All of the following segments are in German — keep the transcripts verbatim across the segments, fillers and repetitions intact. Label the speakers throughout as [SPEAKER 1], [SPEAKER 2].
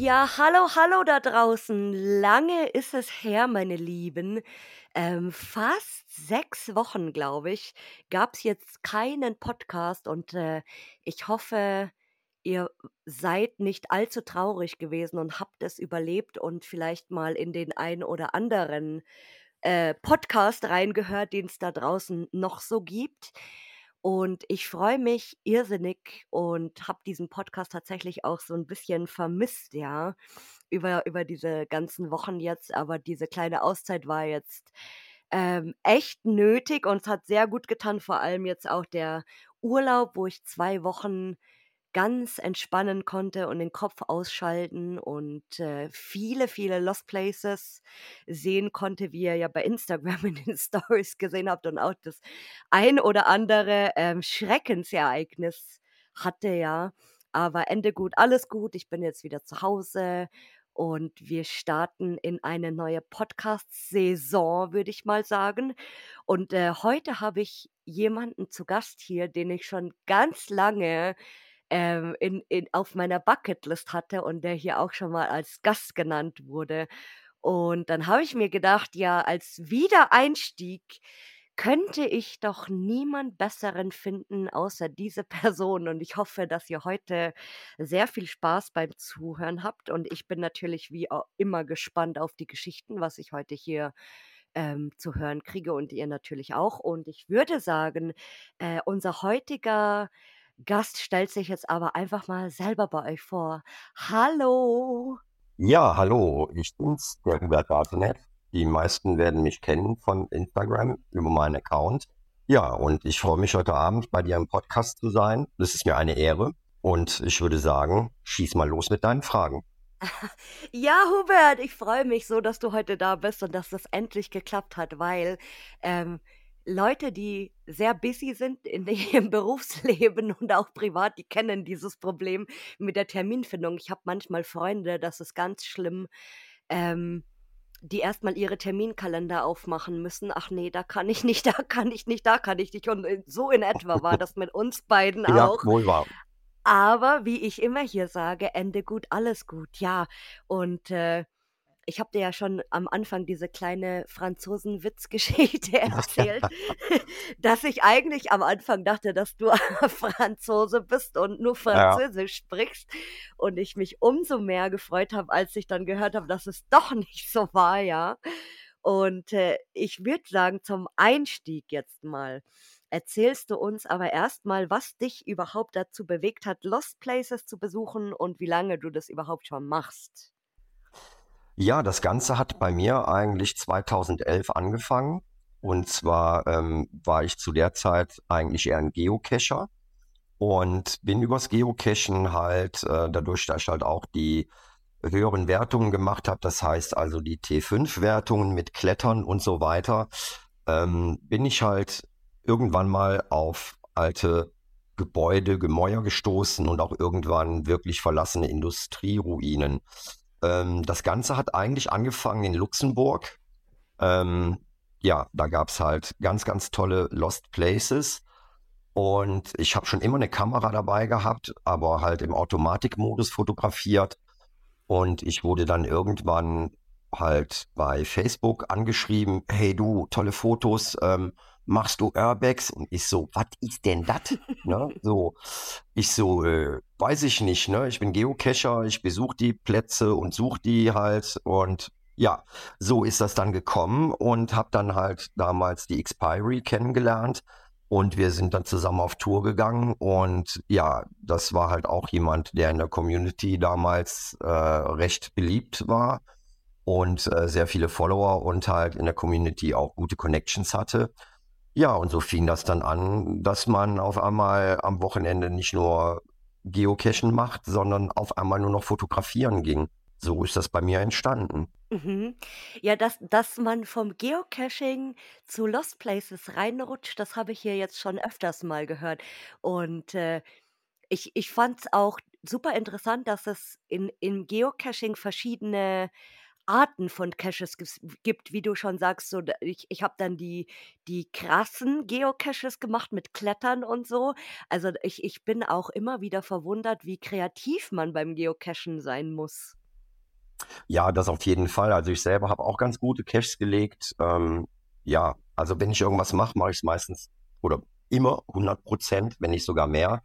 [SPEAKER 1] Ja, hallo, hallo da draußen. Lange ist es her, meine Lieben. Ähm, fast sechs Wochen, glaube ich, gab's jetzt keinen Podcast und, äh, ich hoffe, ihr seid nicht allzu traurig gewesen und habt es überlebt und vielleicht mal in den ein oder anderen, äh, Podcast reingehört, den's da draußen noch so gibt. Und ich freue mich irrsinnig und habe diesen Podcast tatsächlich auch so 'n bisschen vermisst, ja, über über diese ganzen Wochen jetzt. Aber diese kleine Auszeit war jetzt, ähm, echt nötig und es hat sehr gut getan, vor allem jetzt auch der Urlaub, wo ich zwei Wochen ganz entspannen konnte und den Kopf ausschalten und, äh, viele, viele Lost Places sehen konnte, wie ihr ja bei Instagram in den Stories gesehen habt und auch das ein oder andere, ähm, Schreckensereignis hatte, ja. Aber Ende gut, alles gut. Ich bin jetzt wieder zu Hause und wir starten in eine neue Podcast-Saison, würde ich mal sagen. Und, äh, heute habe ich jemanden zu Gast hier, den ich schon ganz lange, ähm, in in auf meiner Bucketlist hatte und der hier auch schon mal als Gast genannt wurde. Und dann habe ich mir gedacht, ja, als Wiedereinstieg könnte ich doch niemand Besseren finden außer diese Person. Und ich hoffe, dass ihr heute sehr viel Spaß beim Zuhören habt. Und ich bin natürlich wie au immer gespannt auf die Geschichten, was ich heute hier, ähm, zu hören kriege und ihr natürlich auch. Und ich würde sagen, äh, unser heutiger Gast stellt sich jetzt aber einfach mal selber bei euch vor. Hallo.
[SPEAKER 2] Ja, hallo, ich bin's, der Hubert Gartenet. Die meisten werden mich kennen von Instagram über meinen Account. Ja, und ich freue mich heute Abend bei dir im Podcast zu sein. Das ist mir eine Ehre. Und ich würde sagen, schieß mal los mit deinen Fragen.
[SPEAKER 1] Ja, Hubert, ich freue mich so, dass du heute da bist und dass das endlich geklappt hat, weil, ähm, Leute, die sehr busy sind in ihrem Berufsleben und auch privat, die kennen dieses Problem mit der Terminfindung. Ich habe manchmal Freunde, das ist ganz schlimm, ähm, die erst mal ihre Terminkalender aufmachen müssen. „Ach ne, da kann ich nicht, da kann ich nicht, da kann ich nicht.“ Und, äh, so in etwa war das mit uns beiden
[SPEAKER 2] Ja,
[SPEAKER 1] auch.
[SPEAKER 2] wohl wahr.
[SPEAKER 1] Aber wie ich immer hier sage: „Ende gut, alles gut.“ Ja, und, äh, ich habe dir ja schon am Anfang diese kleine Franzosen-Witz-Geschichte erzählt, dass ich eigentlich am Anfang dachte, dass du Franzose bist und nur
[SPEAKER 2] Ja,
[SPEAKER 1] Französisch sprichst und ich mich umso mehr gefreut habe, als ich dann gehört habe, dass es doch nicht so war, ja. Und, äh, ich würde sagen, zum Einstieg jetzt mal, erzählst du uns aber erst mal, was dich überhaupt dazu bewegt hat, Lost Places zu besuchen und wie lange du das überhaupt schon machst?
[SPEAKER 2] ja, das Ganze hat bei mir eigentlich zweitausendelf angefangen. Und zwar ähm, war ich zu der Zeit eigentlich eher ein Geocacher und bin übers Geocachen halt, äh, dadurch, dass ich halt auch die höheren Wertungen gemacht habe, das heißt also die T fünf Wertungen mit Klettern und so weiter, ähm, bin ich halt irgendwann mal auf alte Gebäude, Gemäuer gestoßen und auch irgendwann wirklich verlassene Industrieruinen. Ähm, das Ganze hat eigentlich angefangen in Luxemburg. Ähm, ja, da gab's halt ganz, ganz tolle Lost Places. Und ich habe schon immer eine Kamera dabei gehabt, aber halt im Automatikmodus fotografiert. Und ich wurde dann irgendwann halt bei Facebook angeschrieben, hey du, tolle Fotos, ähm, machst du Urbex? Und ich so, was ist denn das? Ne? So, ich so, äh, weiß ich nicht, ne? Ich bin Geocacher, ich besuche die Plätze und suche die halt. Und ja, so ist das dann gekommen und habe dann halt damals die Expiry kennengelernt. Und wir sind dann zusammen auf Tour gegangen und ja, das war halt auch jemand, der in der Community damals äh, recht beliebt war und äh, sehr viele Follower und halt in der Community auch gute Connections hatte. Ja, und so fing das dann an, dass man auf einmal am Wochenende nicht nur Geocachen macht, sondern auf einmal nur noch fotografieren ging. So ist das bei mir entstanden.
[SPEAKER 1] Mhm. Ja, dass dass man vom Geocaching zu Lost Places reinrutscht, das habe ich hier jetzt schon öfters mal gehört. Und, äh, ich ich fand es auch super interessant, dass es in im Geocaching verschiedene Arten von Caches ges gibt, wie du schon sagst, so d ich ich habe dann die die krassen Geocaches gemacht mit Klettern und so. Also, ich ich bin auch immer wieder verwundert, wie kreativ man beim Geocachen sein muss.
[SPEAKER 2] Ja, das auf jeden Fall. Also ich selber habe auch ganz gute Caches gelegt. Ähm, ja, also wenn ich irgendwas mache, mache ich es meistens oder immer hundert Prozent, wenn nicht sogar mehr.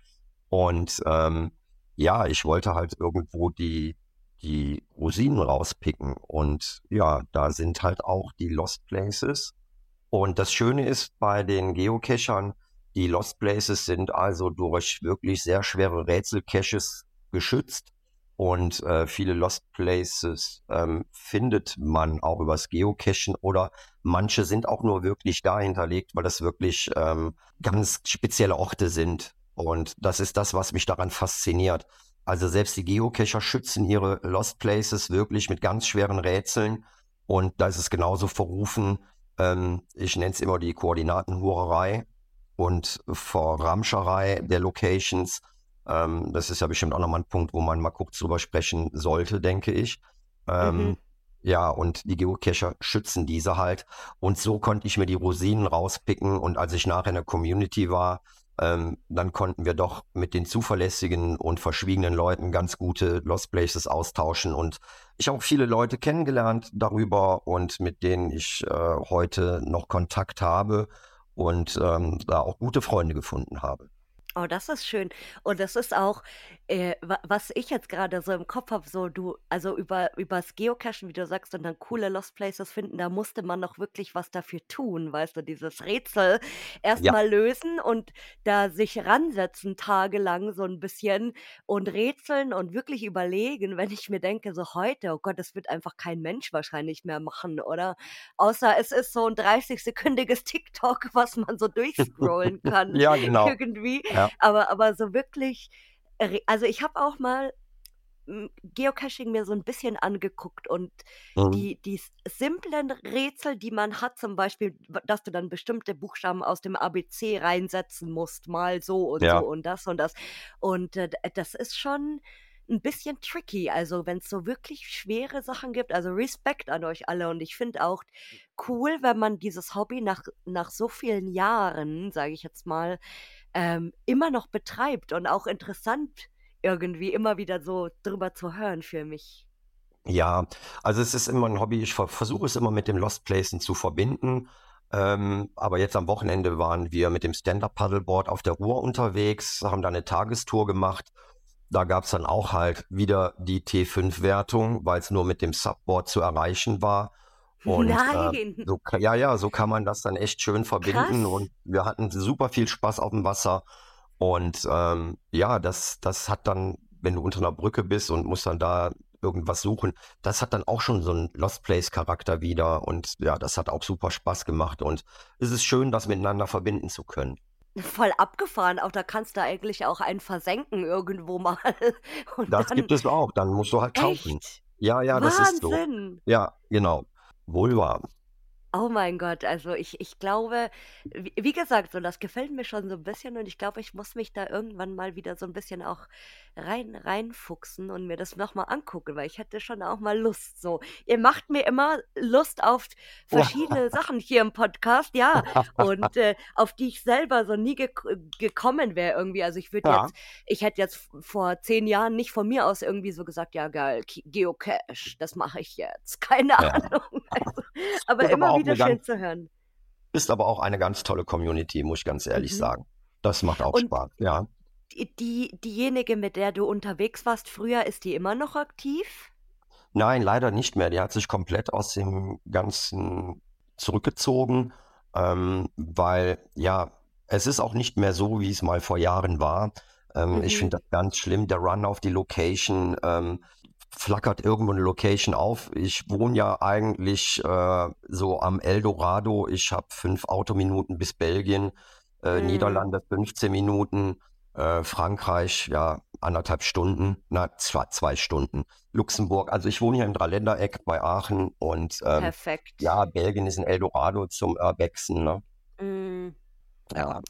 [SPEAKER 2] Und ähm, ja, ich wollte halt irgendwo die, die Rosinen rauspicken. Und ja, da sind halt auch die Lost Places. Und das Schöne ist bei den Geocachern, die Lost Places sind also durch wirklich sehr schwere Rätselcaches geschützt. Und äh, viele Lost Places ähm, findet man auch übers Geocachen oder manche sind auch nur wirklich da hinterlegt, weil das wirklich ähm, ganz spezielle Orte sind. Und das ist das, was mich daran fasziniert. Also selbst die Geocacher schützen ihre Lost Places wirklich mit ganz schweren Rätseln. Und da ist es genauso verrufen. Ähm, ich nenne es immer die Koordinatenhurerei und Verramscherei der Locations. Ähm, das ist ja bestimmt auch nochmal ein Punkt, wo man mal kurz drüber sprechen sollte, denke ich.
[SPEAKER 1] Mhm.
[SPEAKER 2] Ähm, ja, und die Geocacher schützen diese halt. Und so konnte ich mir die Rosinen rauspicken. Und als ich nachher in der Community war, ähm, dann konnten wir doch mit den zuverlässigen und verschwiegenen Leuten ganz gute Lost Places austauschen. Und ich habe auch viele Leute kennengelernt darüber und mit denen ich äh, heute noch Kontakt habe und ähm, da auch gute Freunde gefunden habe.
[SPEAKER 1] Oh, das ist schön. Und das ist auch, äh, wa was ich jetzt gerade so im Kopf habe, so du also über übers Geocachen, wie du sagst, und dann coole Lost Places finden, da musste man noch wirklich was dafür tun, weißt du, dieses Rätsel erst
[SPEAKER 2] Ja,
[SPEAKER 1] mal lösen und da sich ransetzen tagelang so ein bisschen und rätseln und wirklich überlegen, wenn ich mir denke, so heute, oh Gott, das wird einfach kein Mensch wahrscheinlich mehr machen, oder? Außer es ist so ein dreißig-sekündiges TikTok, was man so durchscrollen kann
[SPEAKER 2] ja, genau.
[SPEAKER 1] irgendwie.
[SPEAKER 2] Ja.
[SPEAKER 1] Aber aber so wirklich re also, ich habe auch mal, hm, Geocaching mir so 'n bisschen angeguckt und
[SPEAKER 2] Mhm.
[SPEAKER 1] die die s simplen Rätsel, die man hat, zum Beispiel, w dass du dann bestimmte Buchstaben aus dem A B C reinsetzen musst, mal so und so
[SPEAKER 2] Ja.
[SPEAKER 1] und das und das. Und, äh, d das ist schon 'n bisschen tricky, also, wenn's so wirklich schwere Sachen gibt, also, Respekt an euch alle und ich finde auch cool, wenn man dieses Hobby nach nach so vielen Jahren, sage ich jetzt mal, ähm, immer noch betreibt und auch interessant irgendwie immer wieder so drüber zu hören für mich.
[SPEAKER 2] Ja, also es ist immer ein Hobby. Ich ver versuche es immer mit dem Lost Placen zu verbinden. Ähm, aber jetzt am Wochenende waren wir mit dem Stand-Up-Paddleboard auf der Ruhr unterwegs, haben da eine Tagestour gemacht. Da gab's dann auch halt wieder die T fünf Wertung, weil es nur mit dem Subboard zu erreichen war. Und äh,
[SPEAKER 1] Nein,
[SPEAKER 2] so, ka- ja, ja, so kann man das dann echt schön verbinden.
[SPEAKER 1] krass.
[SPEAKER 2] Und wir hatten super viel Spaß auf dem Wasser. Und ähm, ja, das, das hat dann, wenn du unter einer Brücke bist und musst dann da irgendwas suchen, das hat dann auch schon so einen Lost Place-Charakter wieder. Und ja, das hat auch super Spaß gemacht. Und es ist schön, das miteinander verbinden zu können.
[SPEAKER 1] Voll abgefahren, auch da kannst du eigentlich auch einen versenken irgendwo mal und
[SPEAKER 2] Das
[SPEAKER 1] dann
[SPEAKER 2] gibt es auch. Dann musst du halt tauchen.
[SPEAKER 1] echt?
[SPEAKER 2] Ja, ja, das ist so.
[SPEAKER 1] Wahnsinn.
[SPEAKER 2] Ja, genau. Wohl wahr.
[SPEAKER 1] Oh mein Gott, also ich ich glaube, wie wie gesagt, so das gefällt mir schon so ein bisschen und ich glaube, ich muss mich da irgendwann mal wieder so ein bisschen auch rein reinfuchsen und mir das noch mal angucken, weil ich hätte schon auch mal Lust so. Ihr macht mir immer Lust auf verschiedene Sachen hier im Podcast, ja, und, äh, auf die ich selber so nie gek gekommen wäre irgendwie. Also, ich würde
[SPEAKER 2] Ja,
[SPEAKER 1] jetzt ich hätte jetzt v vor zehn Jahren nicht von mir aus irgendwie so gesagt: „Ja geil, Ki Geocache, das mache ich jetzt.“ Keine
[SPEAKER 2] ja.
[SPEAKER 1] Ahnung, also aber
[SPEAKER 2] Ist aber
[SPEAKER 1] immer
[SPEAKER 2] auch
[SPEAKER 1] wieder
[SPEAKER 2] eine
[SPEAKER 1] schön
[SPEAKER 2] ganz
[SPEAKER 1] zu hören.
[SPEAKER 2] ist aber auch eine ganz tolle Community, muss ich ganz ehrlich
[SPEAKER 1] Mhm.
[SPEAKER 2] sagen. Das macht auch
[SPEAKER 1] Und
[SPEAKER 2] Spaß, ja.
[SPEAKER 1] die die diejenige, mit der du unterwegs warst früher, ist die immer noch aktiv?
[SPEAKER 2] Nein, leider nicht mehr. Die hat sich komplett aus dem Ganzen zurückgezogen, ähm, weil, ja, es ist auch nicht mehr so, wie es mal vor Jahren war. Ähm, ich
[SPEAKER 1] Mhm.
[SPEAKER 2] finde das ganz schlimm, der Run auf die Location, ähm, flackert irgendwo eine Location auf. Ich wohne ja eigentlich äh, so am Eldorado. Ich habe fünf Autominuten bis Belgien, äh,
[SPEAKER 1] Mhm.
[SPEAKER 2] Niederlande fünfzehn Minuten, äh, Frankreich, ja, anderthalb Stunden, na, zwei, zwei Stunden. Luxemburg. Also ich wohne hier im Dreiländereck bei Aachen und ähm,
[SPEAKER 1] Perfekt.
[SPEAKER 2] ja, Belgien ist ein Eldorado zum Urbexen, ne?
[SPEAKER 1] Mhm.
[SPEAKER 2] Ja.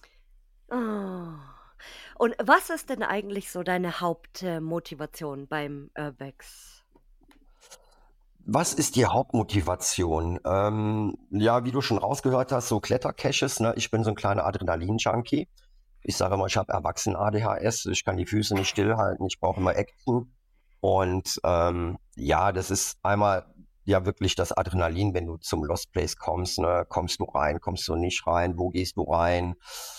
[SPEAKER 1] Oh. Und was ist denn eigentlich so deine Hauptmotivation äh, Motivation beim Urbex?
[SPEAKER 2] Was ist die Hauptmotivation? Ähm, ja, wie du schon rausgehört hast, so Klettercaches, ne? Ich bin so ein kleiner Adrenalin-Junkie. Ich sage immer, ich habe Erwachsenen-A D H S, ich kann die Füße nicht stillhalten, ich brauche immer Action. Und ähm, Ja, das ist einmal ja wirklich das Adrenalin, wenn du zum Lost Place kommst, ne? Kommst du rein, kommst du nicht rein, wo gehst du rein?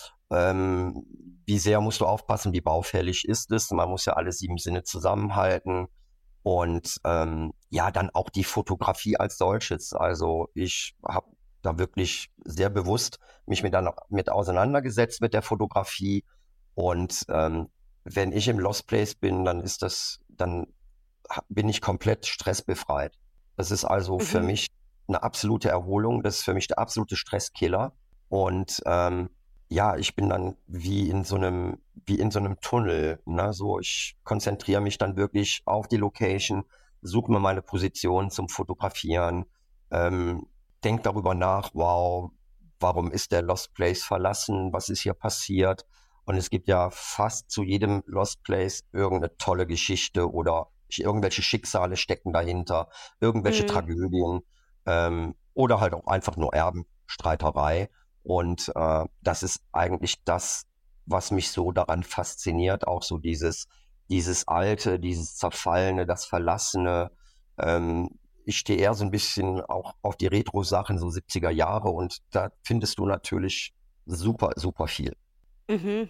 [SPEAKER 2] Ähm, Wie sehr musst du aufpassen, wie baufällig ist es? Man muss ja alle sieben Sinne zusammenhalten. Und ähm, ja, dann auch die Fotografie als solches. Also ich habe da wirklich sehr bewusst mich mit, dann, mit auseinandergesetzt mit der Fotografie. Und ähm, wenn ich im Lost Place bin, dann ist das, dann ha- bin ich komplett stressbefreit. Das ist also für
[SPEAKER 1] Mhm.
[SPEAKER 2] mich eine absolute Erholung. Das ist für mich der absolute Stresskiller. Und ähm, ja, ich bin dann wie in so einem, wie in so einem Tunnel. Ne? So, ich konzentriere mich dann wirklich auf die Location, suche mir meine Position zum Fotografieren, ähm, denke darüber nach, wow, warum ist der Lost Place verlassen? Was ist hier passiert? Und es gibt ja fast zu jedem Lost Place irgendeine tolle Geschichte oder irgendwelche Schicksale stecken dahinter, irgendwelche
[SPEAKER 1] Mhm.
[SPEAKER 2] Tragödien, ähm, oder halt auch einfach nur Erbenstreiterei. Und äh, das ist eigentlich das, was mich so daran fasziniert, auch so dieses, dieses Alte, dieses Zerfallene, das Verlassene. Ähm, Ich stehe eher so ein bisschen auch auf die Retro-Sachen, so siebziger Jahre, und da findest du natürlich super, super viel.
[SPEAKER 1] Mhm.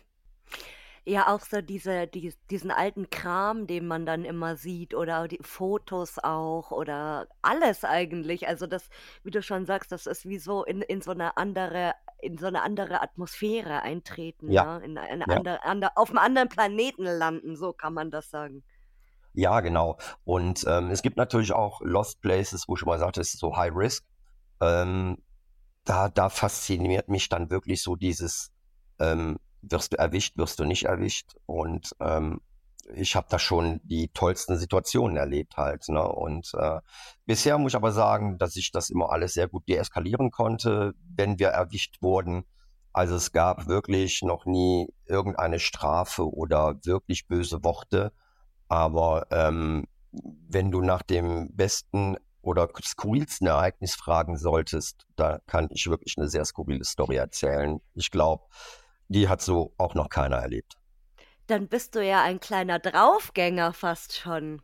[SPEAKER 1] Ja, auch so diese dies diesen alten Kram, den man dann immer sieht oder die Fotos auch oder alles eigentlich. Also, das wie du schon sagst, das ist wie so in in so eine andere in so eine andere Atmosphäre eintreten,
[SPEAKER 2] Ja,
[SPEAKER 1] ja, in eine
[SPEAKER 2] ja.
[SPEAKER 1] andere ander auf 'm anderen Planeten landen, so kann man das sagen.
[SPEAKER 2] Ja, genau. Und ähm, es gibt natürlich auch Lost Places, wo ich schon mal sagte, es ist so High Risk. Ähm, da, da fasziniert mich dann wirklich so dieses, ähm, wirst du erwischt, wirst du nicht erwischt. Und ähm, ich habe da schon die tollsten Situationen erlebt halt. Ne? Und äh, bisher muss ich aber sagen, dass ich das immer alles sehr gut deeskalieren konnte, wenn wir erwischt wurden. Also es gab wirklich noch nie irgendeine Strafe oder wirklich böse Worte. Aber ähm, wenn du nach dem besten oder skurrilsten Ereignis fragen solltest, da kann ich wirklich eine sehr skurrile Story erzählen. Ich glaube, die hat so auch noch keiner erlebt.
[SPEAKER 1] Dann bist du ja ein kleiner Draufgänger fast schon.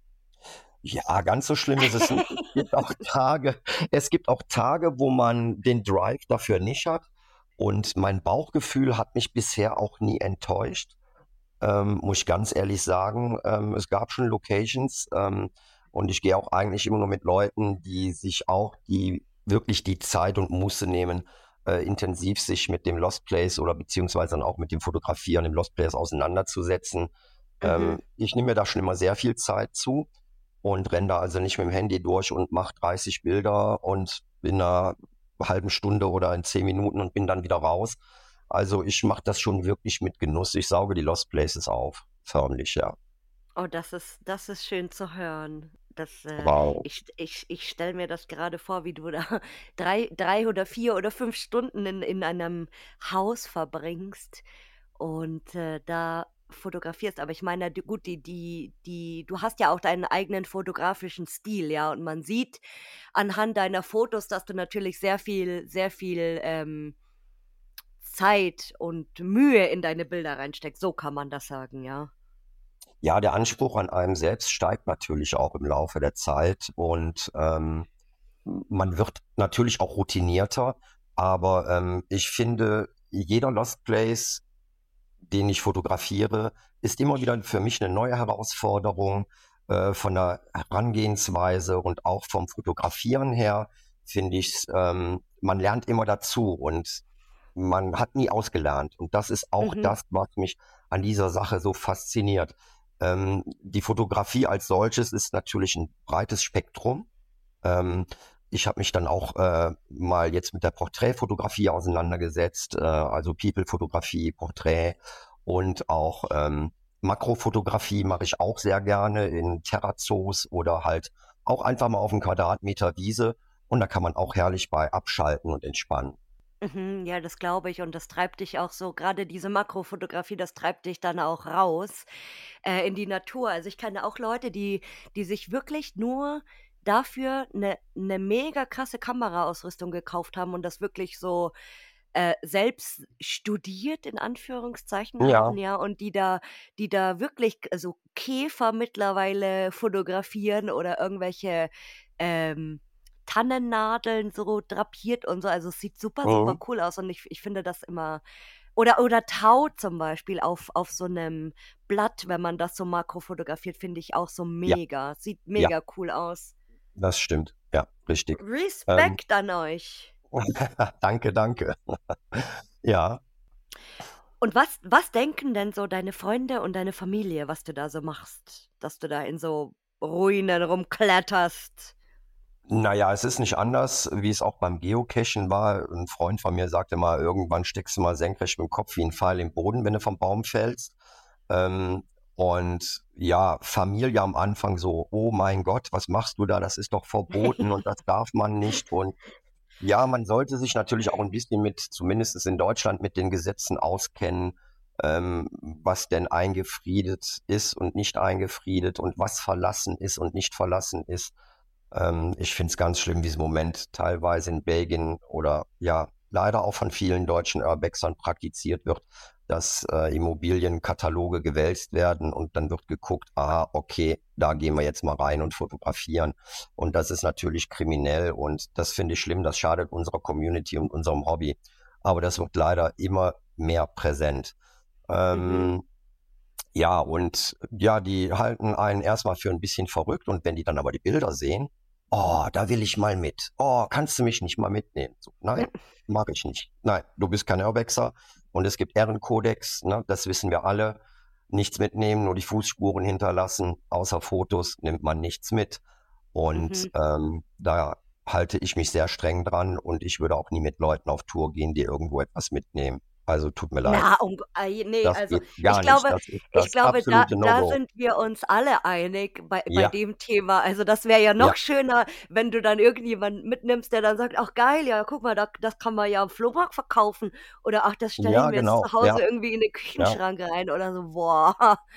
[SPEAKER 2] Ja, ganz so schlimm ist es nicht. Es gibt auch Tage, es gibt auch Tage, wo man den Drive dafür nicht hat. Und mein Bauchgefühl hat mich bisher auch nie enttäuscht. Ähm, muss ich ganz ehrlich sagen. Ähm, es gab schon Locations, ähm, und ich gehe auch eigentlich immer nur mit Leuten, die sich auch die wirklich die Zeit und Muße nehmen, äh, intensiv sich mit dem Lost Place oder beziehungsweise dann auch mit dem Fotografieren im Lost Place auseinanderzusetzen.
[SPEAKER 1] Mhm.
[SPEAKER 2] Ähm, ich nehme mir da schon immer sehr viel Zeit zu und renne da also nicht mit dem Handy durch und mache dreißig Bilder und in einer halben Stunde oder in zehn Minuten und bin dann wieder raus. Also ich mache das schon wirklich mit Genuss. Ich sauge die Lost Places auf, förmlich, ja.
[SPEAKER 1] Oh, das ist das ist schön zu hören. Das, äh
[SPEAKER 2] Aber
[SPEAKER 1] ich ich ich stelle mir das gerade vor, wie du da drei drei oder vier oder fünf Stunden in in einem Haus verbringst und, äh, da fotografierst. Aber ich meine, d gut, die die die du hast ja auch deinen eigenen fotografischen Stil, ja, und man sieht anhand deiner Fotos, dass du natürlich sehr viel sehr viel, ähm, Zeit und Mühe in deine Bilder reinsteckst. So kann man das sagen, ja.
[SPEAKER 2] ja, der Anspruch an einem selbst steigt natürlich auch im Laufe der Zeit, und ähm, man wird natürlich auch routinierter, aber ähm, ich finde, jeder Lost Place, den ich fotografiere, ist immer wieder für mich eine neue Herausforderung, äh, von der Herangehensweise und auch vom Fotografieren her, finde ich, ähm, man lernt immer dazu und man hat nie ausgelernt. Und das ist auch
[SPEAKER 1] Mhm,
[SPEAKER 2] das, was mich an dieser Sache so fasziniert. Ähm, die Fotografie als solches ist natürlich ein breites Spektrum. Ähm, Ich habe mich dann auch äh, mal jetzt mit der Porträtfotografie auseinandergesetzt, äh, also People-Fotografie, Porträt und auch ähm, Makrofotografie mache ich auch sehr gerne in Terrazos oder halt auch einfach mal auf einem Quadratmeter Wiese, und da kann man auch herrlich bei abschalten und entspannen.
[SPEAKER 1] mhm, ja, das glaube ich und das treibt dich auch so gerade diese Makrofotografie, das treibt dich dann auch raus, äh, in die Natur. Also, ich kenne auch Leute, die die sich wirklich nur dafür eine 'ne mega krasse Kameraausrüstung gekauft haben und das wirklich so äh, selbst studiert in Anführungszeichen
[SPEAKER 2] Ja,
[SPEAKER 1] haben, ja, und die da die da wirklich k so Käfer mittlerweile fotografieren oder irgendwelche, ähm, Tannennadeln so drapiert und so. Also, es sieht super, super
[SPEAKER 2] mhm.
[SPEAKER 1] cool aus und ich ich finde das immer oder oder Tau zum Beispiel auf auf so 'nem Blatt, wenn man das so makrofotografiert, finde ich auch so
[SPEAKER 2] Ja,
[SPEAKER 1] mega. Sieht
[SPEAKER 2] ja,
[SPEAKER 1] mega cool aus.
[SPEAKER 2] das stimmt. Ja, richtig. Ähm,
[SPEAKER 1] Respekt an euch.
[SPEAKER 2] danke, danke. Ja.
[SPEAKER 1] Und was was denken denn so deine Freunde und deine Familie, was du da so machst, dass du da in so Ruinen rumkletterst?
[SPEAKER 2] Na ja, es ist nicht anders, wie es auch beim Geocachen war. 'N Freund von mir sagte mal: „Irgendwann steckst du mal senkrecht mit'm Kopf wie 'n Pfeil im Boden, wenn du vom Baum fällst.“ Ähm, und ja, Familie am Anfang so: „Oh mein Gott, was machst du da? Das ist doch verboten und das darf man nicht.“ Und ja, man sollte sich natürlich auch 'n bisschen mit zumindest in Deutschland mit den Gesetzen auskennen, ähm, was denn eingefriedet ist und nicht eingefriedet und was verlassen ist und nicht verlassen ist. Ähm, ich finde es ganz schlimm, wie es im Moment teilweise in Belgien oder ja, leider auch von vielen deutschen Urbexern praktiziert wird, dass äh, Immobilienkataloge gewälzt werden und dann wird geguckt, aha, okay, da gehen wir jetzt mal rein und fotografieren. Und das ist natürlich kriminell und das finde ich schlimm, das schadet unserer Community und unserem Hobby. Aber das wird leider immer mehr präsent.
[SPEAKER 1] Mhm.
[SPEAKER 2] Ähm, ja, und ja, die halten einen erstmal für ein bisschen verrückt und wenn die dann aber die Bilder sehen: „Oh, da will ich mal mit. Oh, kannst du mich nicht mal mitnehmen?“ So: „Nein, mache ich nicht. Nein, du bist kein Urbexer und es gibt Ehrenkodex, ne, das wissen wir alle. Nichts mitnehmen, nur die Fußspuren hinterlassen. Außer Fotos nimmt man nichts mit.“ Und,
[SPEAKER 1] Mhm.
[SPEAKER 2] ähm, da halte ich mich sehr streng dran und ich würde auch nie mit Leuten auf Tour gehen, die irgendwo etwas mitnehmen. Also, tut mir leid.
[SPEAKER 1] Na, um g ei ne,
[SPEAKER 2] Das
[SPEAKER 1] also,
[SPEAKER 2] geht
[SPEAKER 1] ich
[SPEAKER 2] gar nicht.
[SPEAKER 1] glaube
[SPEAKER 2] Das ist
[SPEAKER 1] ich
[SPEAKER 2] das
[SPEAKER 1] glaube, da
[SPEAKER 2] absolute
[SPEAKER 1] da
[SPEAKER 2] No-Go.
[SPEAKER 1] sind wir uns alle einig bei bei
[SPEAKER 2] Ja,
[SPEAKER 1] dem Thema. Also, das wäre ja noch
[SPEAKER 2] ja,
[SPEAKER 1] schöner, wenn du dann irgendjemanden mitnimmst, der dann sagt: „Ach geil, ja, guck mal, da das kann man ja am Flohmarkt verkaufen“ oder: „Ach, das stelle ich
[SPEAKER 2] ja,
[SPEAKER 1] mir jetzt
[SPEAKER 2] genau.
[SPEAKER 1] zu Hause
[SPEAKER 2] Ja,
[SPEAKER 1] irgendwie in den
[SPEAKER 2] ja.
[SPEAKER 1] Küchenschrank rein“ oder so. Boah.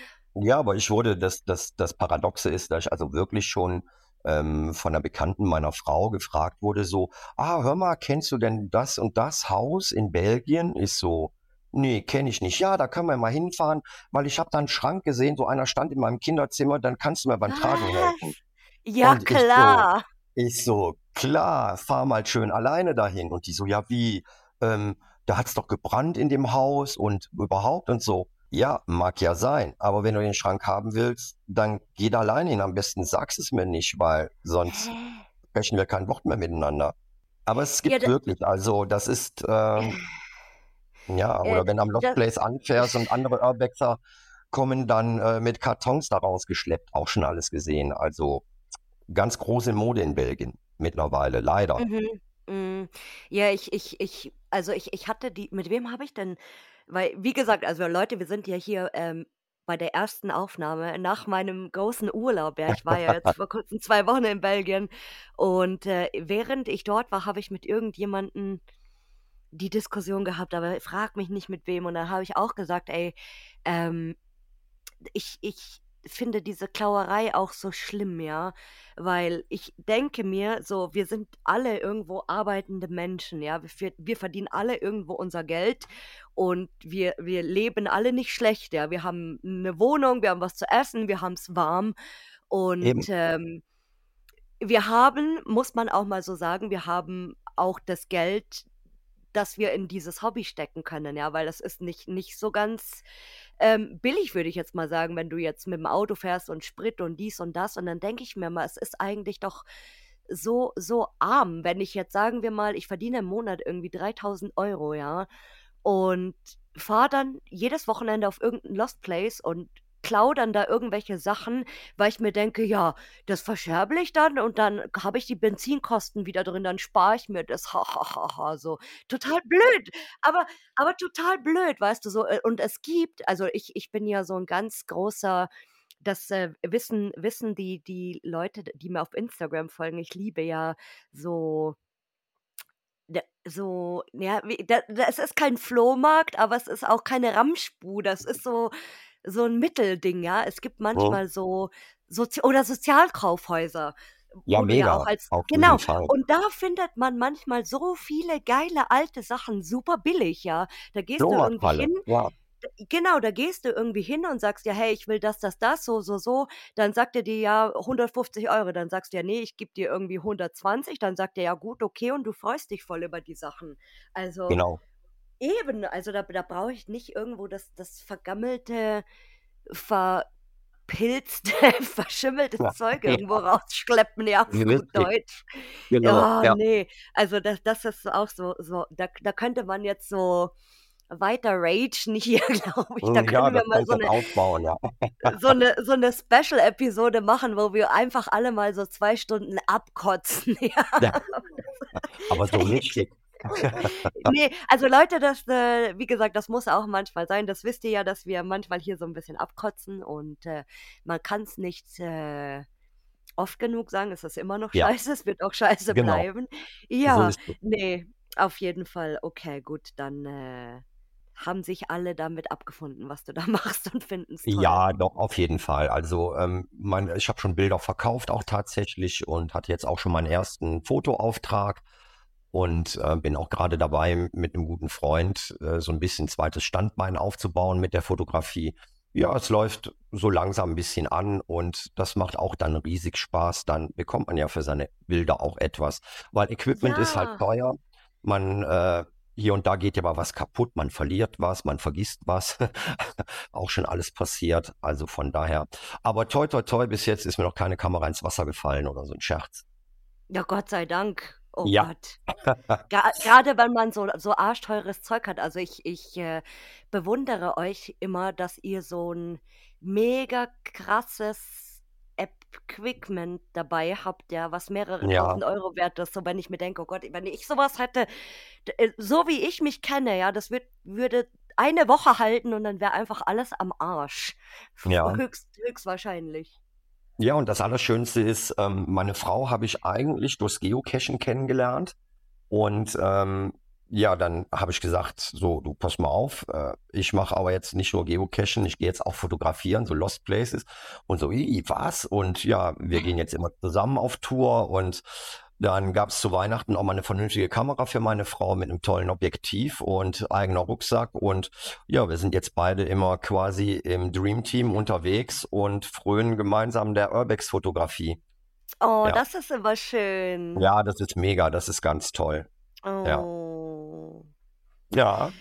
[SPEAKER 2] Ja, aber ich wurde das das das Paradoxe ist, dass ich also wirklich schon, ähm, von 'ner Bekannten meiner Frau gefragt wurde so: „Ah, hör mal, kennst du denn das und das Haus in Belgien?“ Ich so: „Ne, kenne ich nicht.“ „Ja, da können wir mal hinfahren, weil ich habe da 'n Schrank gesehen, so einer stand in meinem Kinderzimmer, dann kannst du mir beim Tragen helfen.“
[SPEAKER 1] Was? Ja
[SPEAKER 2] Und ich so
[SPEAKER 1] klar.
[SPEAKER 2] ich so: „Klar, fahr mal schön alleine dahin.“ Und die so: „Ja, wie? Ähm, da hat's doch gebrannt in dem Haus und überhaupt und so.“ Ja, mag ja sein, aber wenn du den Schrank haben willst, dann geh da alleine hin. Am besten sagst es mir nicht, weil sonst
[SPEAKER 1] Hä?
[SPEAKER 2] sprechen wir kein Wort mehr miteinander. Aber es
[SPEAKER 1] Ja,
[SPEAKER 2] gibt
[SPEAKER 1] da
[SPEAKER 2] wirklich also, das ist, ähm ja,
[SPEAKER 1] äh,
[SPEAKER 2] oder wenn du am Lost
[SPEAKER 1] das
[SPEAKER 2] Place anfährst und andere Urbexer kommen dann, äh, mit Kartons da rausgeschleppt, auch schon alles gesehen. Also ganz große Mode in Belgien mittlerweile, leider.
[SPEAKER 1] Mhm, mhm. Ja, ich ich ich also, ich ich hatte die mit wem habe ich denn weil, wie gesagt, also, Leute, wir sind ja hier, ähm, bei der ersten Aufnahme nach meinem großen Urlaub. Ja, ich war ja jetzt vor Kurzem zwei Wochen in Belgien und, äh, während ich dort war, habe ich mit irgendjemandem die Diskussion gehabt, aber frag mich nicht mit wem. Und dann habe ich auch gesagt: „Ey, ähm, ich ich finde diese Klauerei auch so schlimm, ja, weil ich denke mir so, wir sind alle irgendwo arbeitende Menschen, ja. Wir wir wir verdienen alle irgendwo unser Geld und wir wir leben alle nicht schlecht, ja. Wir haben eine Wohnung, wir haben was zu essen, wir haben es warm und,
[SPEAKER 2] Eben,
[SPEAKER 1] ähm, wir haben, muss man auch mal so sagen, wir haben auch das Geld, das wir in dieses Hobby stecken können, ja, weil das ist nicht nicht so ganz, ähm, billig, würde ich jetzt mal sagen, wenn du jetzt mit dem Auto fährst und Sprit und dies und das und dann denke ich mir mal, es ist eigentlich doch so so arm, wenn ich jetzt sagen wir mal, ich verdiene im Monat irgendwie dreitausend Euro, ja, und fahre dann jedes Wochenende auf irgendein Lost Place und klaue dann da irgendwelche Sachen, weil ich mir denke: „Ja, das verscherbele ich dann und dann habe ich die Benzinkosten wieder drin, dann spare ich mir das." Ha, ha, ha, ha, so. Total blöd, aber aber total blöd, weißt du, so, äh, und es gibt also, ich ich bin ja so 'n ganz großer das, äh, wissen wissen die die Leute, d die mir auf Instagram folgen. Ich liebe ja so D so, ja, wie da da es ist kein Flohmarkt, aber es ist auch keine Ramschbude. Das ist so so 'n Mittelding, ja. Es gibt
[SPEAKER 2] mhm.
[SPEAKER 1] manchmal so Sozi oder Sozialkaufhäuser.
[SPEAKER 2] Ja,
[SPEAKER 1] wo du ja auch
[SPEAKER 2] mega,
[SPEAKER 1] als
[SPEAKER 2] auf jeden
[SPEAKER 1] genau,
[SPEAKER 2] Fall.
[SPEAKER 1] und da findet man manchmal so viele geile alte Sachen super billig, ja. Da gehst du irgendwie
[SPEAKER 2] Flohmarkthalle,
[SPEAKER 1] hin
[SPEAKER 2] ja,
[SPEAKER 1] genau, da gehst du irgendwie hin und sagst ja: „Hey, ich will das, das, das, so, so, so.“ Dann sagt er dir: „Ja, hundertfünfzig Euro.“ Dann sagst du: „Ja, ne, ich gebe dir irgendwie hundertzwanzig.“ Dann sagt er: „Ja gut, okay.“ Und du freust dich voll über die Sachen. Also,
[SPEAKER 2] genau.
[SPEAKER 1] eben, also da da brauche ich nicht irgendwo das das vergammelte, verpilzte, verschimmelte
[SPEAKER 2] Ja,
[SPEAKER 1] Zeug
[SPEAKER 2] ja,
[SPEAKER 1] irgendwo rausschleppen, ja, auf gut
[SPEAKER 2] richtig,
[SPEAKER 1] Deutsch.
[SPEAKER 2] genau,
[SPEAKER 1] Ja,
[SPEAKER 2] ja.
[SPEAKER 1] ne, also das das ist auch so so da da könnte man jetzt so weiter ragen hier, glaube ich. Da
[SPEAKER 2] Hm, ja,
[SPEAKER 1] können wir
[SPEAKER 2] das
[SPEAKER 1] mal
[SPEAKER 2] kannst
[SPEAKER 1] so
[SPEAKER 2] du dann
[SPEAKER 1] 'ne
[SPEAKER 2] ausbauen, ja.
[SPEAKER 1] so 'ne so 'ne Special-Episode machen, wo wir einfach alle mal so zwei Stunden abkotzen, ja.
[SPEAKER 2] Ja, aber so richtig.
[SPEAKER 1] Ne, also Leute, das, äh wie gesagt, das muss auch manchmal sein. Das wisst ihr ja, dass wir manchmal hier so 'n bisschen abkotzen und, äh, man kann's nicht, äh, oft genug sagen. Es ist immer noch
[SPEAKER 2] Ja,
[SPEAKER 1] scheiße, es wird auch scheiße
[SPEAKER 2] genau,
[SPEAKER 1] bleiben.
[SPEAKER 2] so
[SPEAKER 1] Ja,
[SPEAKER 2] ist es.
[SPEAKER 1] ne, auf jeden Fall. Okay, gut, dann, äh, haben sich alle damit abgefunden, was du da machst und finden's toll.
[SPEAKER 2] Ja, doch, auf jeden Fall. Also, ähm, mein ich habe schon Bilder verkauft auch tatsächlich und hatte jetzt auch schon meinen ersten Fotoauftrag und, äh, bin auch gerade dabei, mit einem guten Freund, äh, so ein bisschen zweites Standbein aufzubauen mit der Fotografie. Ja, es läuft so langsam ein bisschen an und das macht auch dann riesig Spaß. Dann bekommt man ja für seine Bilder auch etwas, weil Equipment ist halt
[SPEAKER 1] Ja.
[SPEAKER 2] teuer. Man, äh hier und da geht ja mal was kaputt, man verliert was, man vergisst was. Auch schon alles passiert. Also von daher. Aber toi, toi, toi, bis jetzt ist mir noch keine Kamera ins Wasser gefallen oder so ein Scherz.
[SPEAKER 1] Ja, Gott sei Dank. Oh
[SPEAKER 2] Ja,
[SPEAKER 1] Gott. Gra grade wenn man so so arschteures Zeug hat. Also, ich ich, äh, bewundere euch immer, dass ihr so 'n mega krasses Equipment dabei habt, ja, was mehrere
[SPEAKER 2] ja,
[SPEAKER 1] tausend Euro wert ist. So, wenn ich mir denke: „Oh Gott, wenn ich so was hätte, d äh, so wie ich mich kenne, ja, das würd würde eine Woche halten und dann wäre einfach alles am Arsch. F
[SPEAKER 2] ja.
[SPEAKER 1] höchst höchstwahrscheinlich.“
[SPEAKER 2] Ja, und das Allerschönste ist, ähm, meine Frau habe ich eigentlich durchs Geocachen kennengelernt. Und ähm, ja, dann habe ich gesagt, so, du pass mal auf, äh, ich mache aber jetzt nicht nur Geocachen, ich gehe jetzt auch fotografieren, so Lost Places. Und so, i, was? Und ja, wir gehen jetzt immer zusammen auf Tour und dann gab es zu Weihnachten auch mal eine vernünftige Kamera für meine Frau mit einem tollen Objektiv und eigener Rucksack. Und ja, wir sind jetzt beide immer quasi im Dream Team unterwegs und frönen gemeinsam der Urbex-Fotografie.
[SPEAKER 1] Oh,
[SPEAKER 2] Ja,
[SPEAKER 1] das ist aber schön.
[SPEAKER 2] ja, das ist mega, das ist ganz toll. Ja.
[SPEAKER 1] Oh.
[SPEAKER 2] Ja,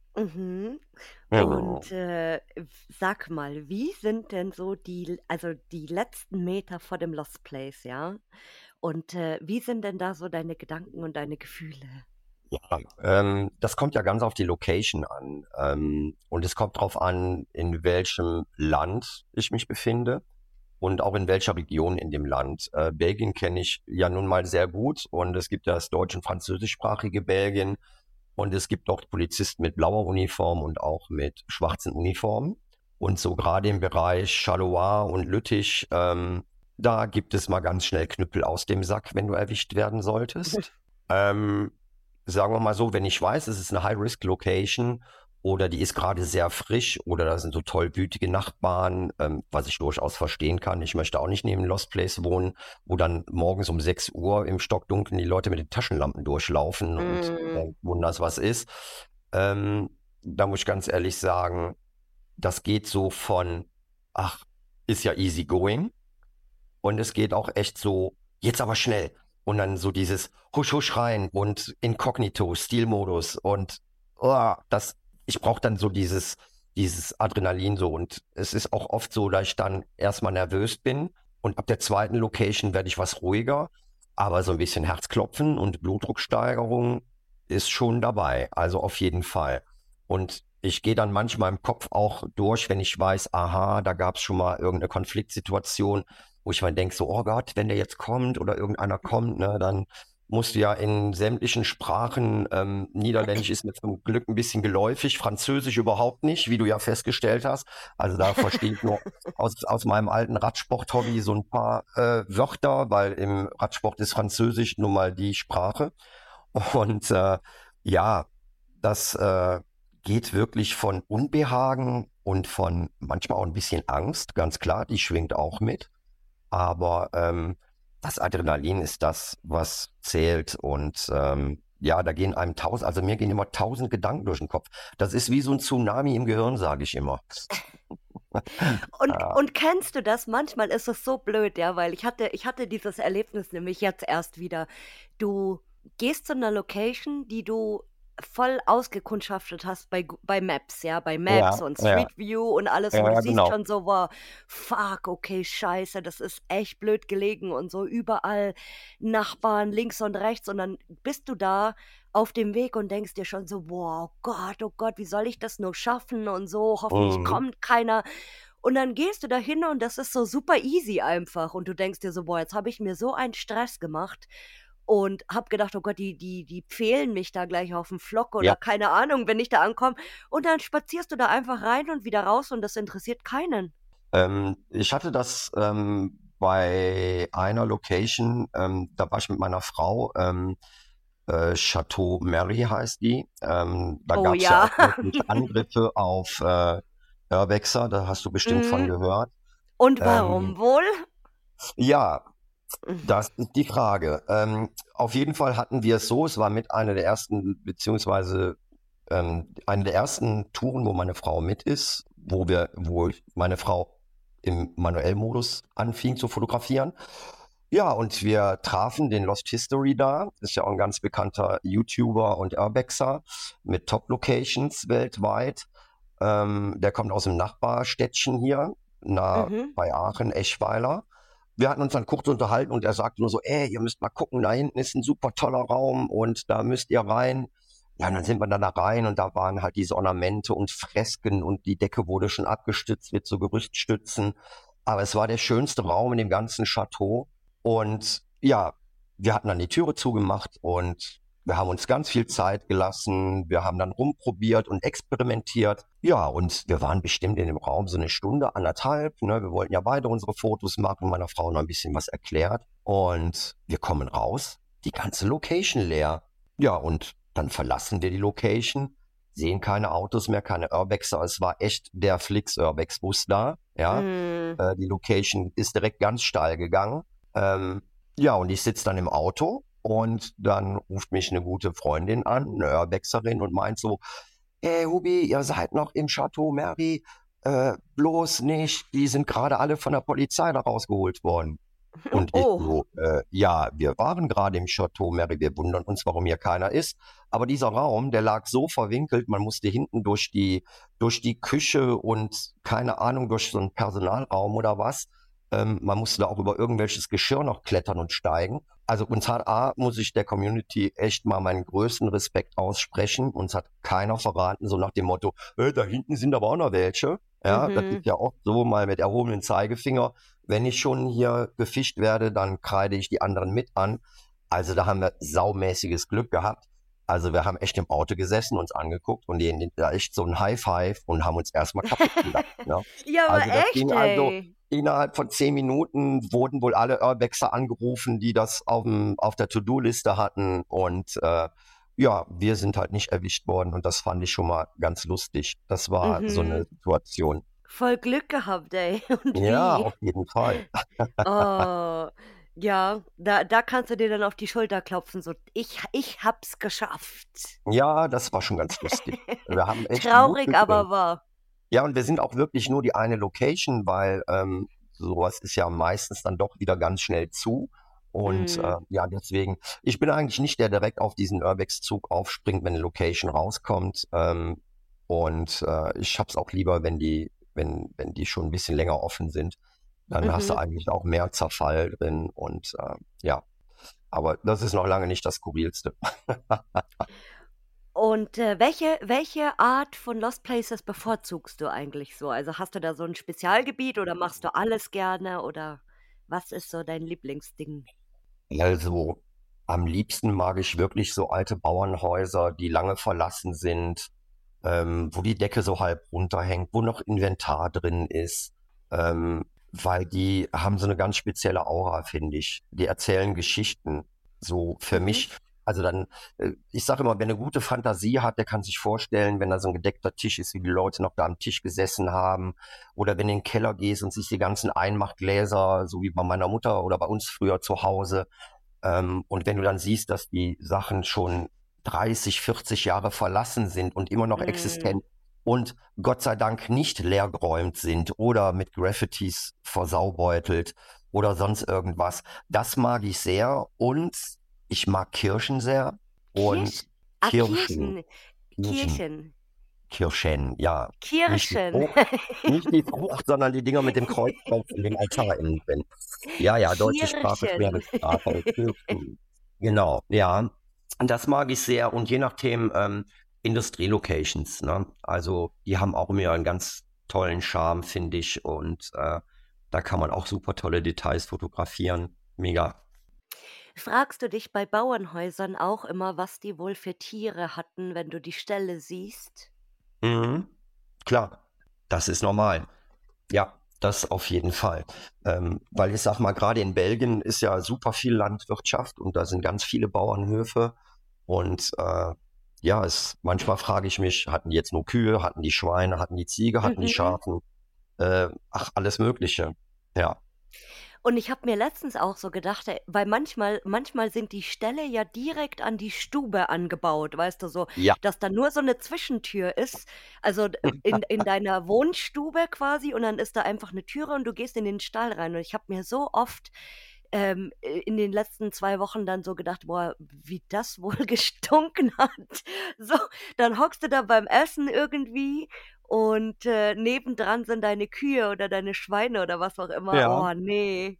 [SPEAKER 1] Mhm.
[SPEAKER 2] genau.
[SPEAKER 1] Und, äh, w sag mal, wie sind denn so die l also, die letzten Meter vor dem Lost Place, ja? Und, äh, wie sind denn da so deine Gedanken und deine Gefühle?
[SPEAKER 2] Ja, ähm, das kommt ja ganz auf die Location an. Ähm, und es kommt drauf an, in welchem Land ich mich befinde und auch in welcher Region in dem Land. Äh, Belgien kenne ich ja nun mal sehr gut und es gibt ja das deutsch- und französischsprachige Belgien und es gibt dort Polizisten mit blauer Uniform und auch mit schwarzen Uniformen. Und so gerade im Bereich Charleroi und Lüttich, ähm, da gibt es mal ganz schnell Knüppel aus dem Sack, wenn du erwischt werden solltest. Ähm, Sagen wir mal so, wenn ich weiß, es ist eine High-Risk-Location oder die ist gerade sehr frisch oder da sind so tollwütige Nachbarn, ähm, was ich durchaus verstehen kann. Ich möchte auch nicht neben Lost Place wohnen, wo dann morgens um sechs Uhr im Stockdunkeln die Leute mit den Taschenlampen durchlaufen und
[SPEAKER 1] Mhm.
[SPEAKER 2] äh, wunders, was ist. Ähm, Da muss ich ganz ehrlich sagen, das geht so von, ach, ist ja easy going. Und es geht auch echt so, jetzt aber schnell. Und dann so dieses Husch, Husch rein und Inkognito, Stilmodus und oh, das, ich brauche dann so dieses, dieses Adrenalin so. Und es ist auch oft so, dass ich dann erstmal nervös bin und ab der zweiten Location werde ich was ruhiger. Aber so ein bisschen Herzklopfen und Blutdrucksteigerung ist schon dabei. Also auf jeden Fall. Und ich gehe dann manchmal im Kopf auch durch, wenn ich weiß, aha, da gab es schon mal irgendeine Konfliktsituation, wo ich mal denke, so, oh Gott, wenn der jetzt kommt oder irgendeiner kommt, ne, dann musst du ja in sämtlichen Sprachen, ähm, Niederländisch ist mir zum Glück ein bisschen geläufig, Französisch überhaupt nicht, wie du ja festgestellt hast. Also da verstehe ich nur aus, aus meinem alten Radsport-Hobby so ein paar äh, Wörter, weil im Radsport ist Französisch nun mal die Sprache. Und äh, ja, das äh, geht wirklich von Unbehagen und von manchmal auch ein bisschen Angst, ganz klar, die schwingt auch mit. Aber ähm, das Adrenalin ist das, was zählt und ähm, ja, da gehen einem tausend, also mir gehen immer tausend Gedanken durch den Kopf. Das ist wie so ein Tsunami im Gehirn, sage ich immer.
[SPEAKER 1] Und
[SPEAKER 2] Ja,
[SPEAKER 1] und kennst du das? Manchmal ist es so blöd, ja, weil ich hatte ich hatte dieses Erlebnis nämlich jetzt erst wieder. Du gehst zu 'ner Location, die du voll ausgekundschaftet hast bei Gu bei Maps, ja, bei
[SPEAKER 2] ja,
[SPEAKER 1] Maps und
[SPEAKER 2] ja,
[SPEAKER 1] Street View und alles,
[SPEAKER 2] ja,
[SPEAKER 1] wo du
[SPEAKER 2] ja,
[SPEAKER 1] siehst
[SPEAKER 2] genau.
[SPEAKER 1] schon so: „Wow, fuck, okay, scheiße, das ist echt blöd gelegen“ und so überall Nachbarn links und rechts und dann bist du da auf dem Weg und denkst dir schon so: „Boah, oh Gott, oh Gott, wie soll ich das nur schaffen und so, hoffentlich
[SPEAKER 2] Mhm.
[SPEAKER 1] kommt keiner.“ Und dann gehst du da hin und das ist so super easy einfach und du denkst dir so: „Boah, jetzt habe ich mir so einen Stress gemacht und habe gedacht: ‚Oh Gott, die die die pfählen mich da gleich auf'm Pflock
[SPEAKER 2] Ja,
[SPEAKER 1] oder keine Ahnung, wenn ich da ankomme.“ Und dann spazierst du da einfach rein und wieder raus und das interessiert keinen.
[SPEAKER 2] ähm, ich hatte das ähm, bei einer Location, ähm, da war ich mit meiner Frau, ähm, äh, Chateau Mary heißt die. Ähm, da
[SPEAKER 1] Oh
[SPEAKER 2] gab es ja
[SPEAKER 1] ja.
[SPEAKER 2] auch wirklich Angriffe auf äh, Urbexer, da hast du bestimmt von
[SPEAKER 1] Mhm.
[SPEAKER 2] gehört.
[SPEAKER 1] Und
[SPEAKER 2] Ähm,
[SPEAKER 1] warum wohl?
[SPEAKER 2] ja,
[SPEAKER 1] Mhm.
[SPEAKER 2] das ist die Frage. Ähm, auf jeden Fall hatten wir es so, es war mit einer der ersten, beziehungsweise ähm, eine der ersten Touren, wo meine Frau mit ist, wo wir, wo ich- meine Frau im Manuellmodus anfing zu fotografieren. Ja, und wir trafen den Lost History da. Ist ja auch ein ganz bekannter YouTuber und Urbexer mit Top-Locations weltweit. Ähm, der kommt aus dem Nachbarstädtchen hier, nah
[SPEAKER 1] Mhm.
[SPEAKER 2] bei Aachen, Eschweiler. Wir hatten uns dann kurz unterhalten und er sagte nur so, ey, ihr müsst mal gucken, da hinten ist ein super toller Raum und da müsst ihr rein. Ja, und dann sind wir dann da rein und da waren halt diese Ornamente und Fresken und die Decke wurde schon abgestützt mit so Gerüststützen. Aber es war der schönste Raum in dem ganzen Chateau. Und ja, wir hatten dann die Türe zugemacht und wir haben uns ganz viel Zeit gelassen. Wir haben dann rumprobiert und experimentiert. Ja, und wir waren bestimmt in dem Raum so eine Stunde, anderthalb. Ne? Wir wollten ja beide unsere Fotos machen, meiner Frau noch ein bisschen was erklärt. Und wir kommen raus, die ganze Location leer. Ja, und dann verlassen wir die Location, sehen keine Autos mehr, keine Urbexer. Es war echt der Flix Urbex-Bus da. Ja,
[SPEAKER 1] Mhm.
[SPEAKER 2] äh, die Location ist direkt ganz steil gegangen. Ähm, ja, und ich sitze dann im Auto und dann ruft mich eine gute Freundin an, eine Urbexerin, und meint so, hey Hubi, ihr seid noch im Chateau Mary, äh, bloß nicht, die sind gerade alle von der Polizei da rausgeholt worden. Und ich
[SPEAKER 1] Oh.
[SPEAKER 2] so, äh, ja, wir waren gerade im Chateau Mary, wir wundern uns, warum hier keiner ist. Aber dieser Raum, der lag so verwinkelt, man musste hinten durch die, durch die Küche und keine Ahnung, durch so einen Personalraum oder was. Ähm, man musste da auch über irgendwelches Geschirr noch klettern und steigen. Also uns hat A, muss ich der Community echt mal meinen größten Respekt aussprechen. Uns hat keiner verraten, so nach dem Motto, äh, da hinten sind aber auch noch welche. Ja, das ist
[SPEAKER 1] Mhm.
[SPEAKER 2] ja oft so, mal mit erhobenem Zeigefinger. Wenn ich schon hier gefischt werde, dann kreide ich die anderen mit an. Also da haben wir saumäßiges Glück gehabt. Also wir haben echt im Auto gesessen, uns angeguckt und denen da echt so ein High Five und haben uns erstmal kaputt gelacht. Ne?
[SPEAKER 1] Ja, aber
[SPEAKER 2] Also das
[SPEAKER 1] echt,
[SPEAKER 2] ging also
[SPEAKER 1] ey.
[SPEAKER 2] innerhalb von zehn Minuten wurden wohl alle Urbexer angerufen, die das auf, dem, auf der To-Do-Liste hatten. Und äh, ja, wir sind halt nicht erwischt worden und das fand ich schon mal ganz lustig. Das war so eine
[SPEAKER 1] Mhm.
[SPEAKER 2] Situation.
[SPEAKER 1] Voll Glück gehabt, ey. Und
[SPEAKER 2] Ja,
[SPEAKER 1] wie?
[SPEAKER 2] auf jeden Fall.
[SPEAKER 1] Oh, ja, da da kannst du dir dann auf die Schulter klopfen, so: „Ich ich habe es geschafft.“
[SPEAKER 2] Ja, das war schon ganz lustig. Wir haben echt gut
[SPEAKER 1] Traurig,
[SPEAKER 2] gegrinst.
[SPEAKER 1] aber wahr.
[SPEAKER 2] Ja, und wir sind auch wirklich nur die eine Location, weil ähm, sowas ist ja meistens dann doch wieder ganz schnell zu. Und äh,
[SPEAKER 1] Mhm,
[SPEAKER 2] ja, deswegen, ich bin eigentlich nicht der, der direkt auf diesen Urbex-Zug aufspringt, wenn eine Location rauskommt. Ähm, und äh, ich hab's auch lieber, wenn die, wenn, wenn die schon ein bisschen länger offen sind. Dann hast du
[SPEAKER 1] mhm.
[SPEAKER 2] eigentlich auch mehr Zerfall drin. Und äh, ja, aber das ist noch lange nicht das Skurrilste.
[SPEAKER 1] Und, äh, welche welche Art von Lost Places bevorzugst du eigentlich so? Also, hast du da so 'n Spezialgebiet oder machst du alles gerne oder was ist so dein Lieblingsding?
[SPEAKER 2] Also, am liebsten mag ich wirklich so alte Bauernhäuser, die lange verlassen sind, ähm, wo die Decke so halb runterhängt, wo noch Inventar drin ist, ähm, weil die haben so eine ganz spezielle Aura, finde ich. Die erzählen Geschichten. So für
[SPEAKER 1] Mhm.
[SPEAKER 2] mich. Also dann, äh, ich sage immer, wer eine gute Fantasie hat, der kann sich vorstellen, wenn da so ein gedeckter Tisch ist, wie die Leute noch da am Tisch gesessen haben. Oder wenn du in den Keller gehst und siehst die ganzen Einmachgläser, so wie bei meiner Mutter oder bei uns früher zu Hause. Ähm, und wenn du dann siehst, dass die Sachen schon dreißig, vierzig Jahre verlassen sind und immer noch
[SPEAKER 1] Mm,
[SPEAKER 2] existent und Gott sei Dank nicht leergeräumt sind oder mit Graffitis versaubeutelt oder sonst irgendwas. Das mag ich sehr und ich mag Kirschen sehr und
[SPEAKER 1] Kirsch, ah,
[SPEAKER 2] Kirschen,
[SPEAKER 1] Kirchen,
[SPEAKER 2] Kirschen,
[SPEAKER 1] Kirchen,
[SPEAKER 2] Kirschen, ja. Nicht die
[SPEAKER 1] Kirschen,
[SPEAKER 2] Frucht, nicht die Frucht, sondern die Dinger mit dem Kreuz drauf und dem Altar innen drin. Ja, ja, deutsche Sprache, schwere
[SPEAKER 1] Kirchen.
[SPEAKER 2] Sprache. Kirschen. Genau, ja. Und das mag ich sehr. Und je nachdem, ähm, Industrielocations, ne? Also die haben auch immer einen ganz tollen Charme, finde ich. Und äh, da kann man auch super tolle Details fotografieren. Mega.
[SPEAKER 1] Fragst du dich bei Bauernhäusern auch immer, was die wohl für Tiere hatten, wenn du die Ställe siehst?
[SPEAKER 2] Mhm. Klar, das ist normal. Ja, das auf jeden Fall. Ähm, weil ich sag mal, gerade in Belgien ist ja super viel Landwirtschaft und da sind ganz viele Bauernhöfe. Und äh, ja, es, manchmal frage ich mich, hatten die jetzt nur Kühe, hatten die Schweine, hatten die Ziege, hatten die
[SPEAKER 1] Mhm.
[SPEAKER 2] Schafen, äh, ach, alles Mögliche. Ja,
[SPEAKER 1] Und ich habe mir letztens auch so gedacht, äh, weil manchmal manchmal sind die Ställe ja direkt an die Stube angebaut, weißt du, so,
[SPEAKER 2] ja,
[SPEAKER 1] dass da nur so 'ne Zwischentür ist, also, d in in deiner Wohnstube quasi und dann ist da einfach 'ne Türe und du gehst in den Stall rein. Und ich habe mir so oft, ähm, äh, in den letzten zwei Wochen dann so gedacht: „Boah, wie das wohl gestunken hat.“ So, dann hockst du da beim Essen irgendwie und, äh, nebendran sind deine Kühe oder deine Schweine oder was auch immer.
[SPEAKER 2] ja.
[SPEAKER 1] Oh, ne.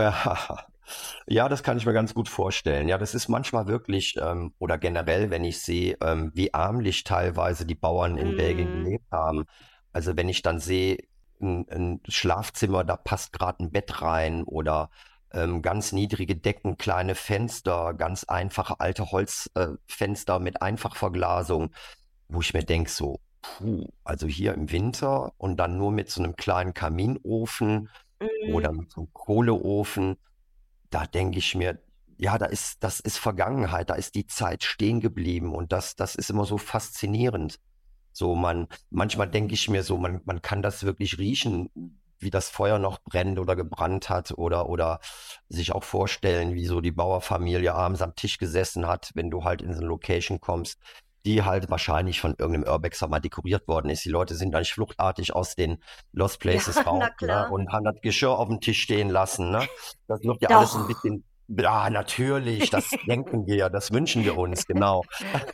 [SPEAKER 2] Ja, ja, das kann ich mir ganz gut vorstellen. Ja, das ist manchmal wirklich, ähm, oder generell, wenn ich sehe, ähm, wie ärmlich teilweise die Bauern in Belgien
[SPEAKER 1] Mhm.
[SPEAKER 2] gelebt haben. Also wenn ich dann sehe, ein, ein Schlafzimmer, da passt gerade ein Bett rein oder ähm, ganz niedrige Decken, kleine Fenster, ganz einfache alte Holzfenster äh, Fenster mit Einfachverglasung, wo ich mir denke, so, puh, also hier im Winter und dann nur mit so einem kleinen Kaminofen
[SPEAKER 1] Mhm.
[SPEAKER 2] oder mit so einem Kohleofen, da denke ich mir, ja, da ist, das ist Vergangenheit, da ist die Zeit stehen geblieben und das, das ist immer so faszinierend. So, man, manchmal denke ich mir so, man, man kann das wirklich riechen, wie das Feuer noch brennt oder gebrannt hat oder, oder sich auch vorstellen, wie so die Bauerfamilie abends am Tisch gesessen hat, wenn du halt in so eine Location kommst, die halt wahrscheinlich von irgendeinem Urbexer mal dekoriert worden ist. Die Leute sind dann nicht fluchtartig aus den Lost
[SPEAKER 1] Ja,
[SPEAKER 2] Places raus,
[SPEAKER 1] na
[SPEAKER 2] ne,
[SPEAKER 1] klar.
[SPEAKER 2] und haben das Geschirr auf dem Tisch stehen lassen, ne? Das wird ja alles ein
[SPEAKER 1] Doch.
[SPEAKER 2] bisschen, ja, natürlich, das denken wir, das wünschen wir uns, genau.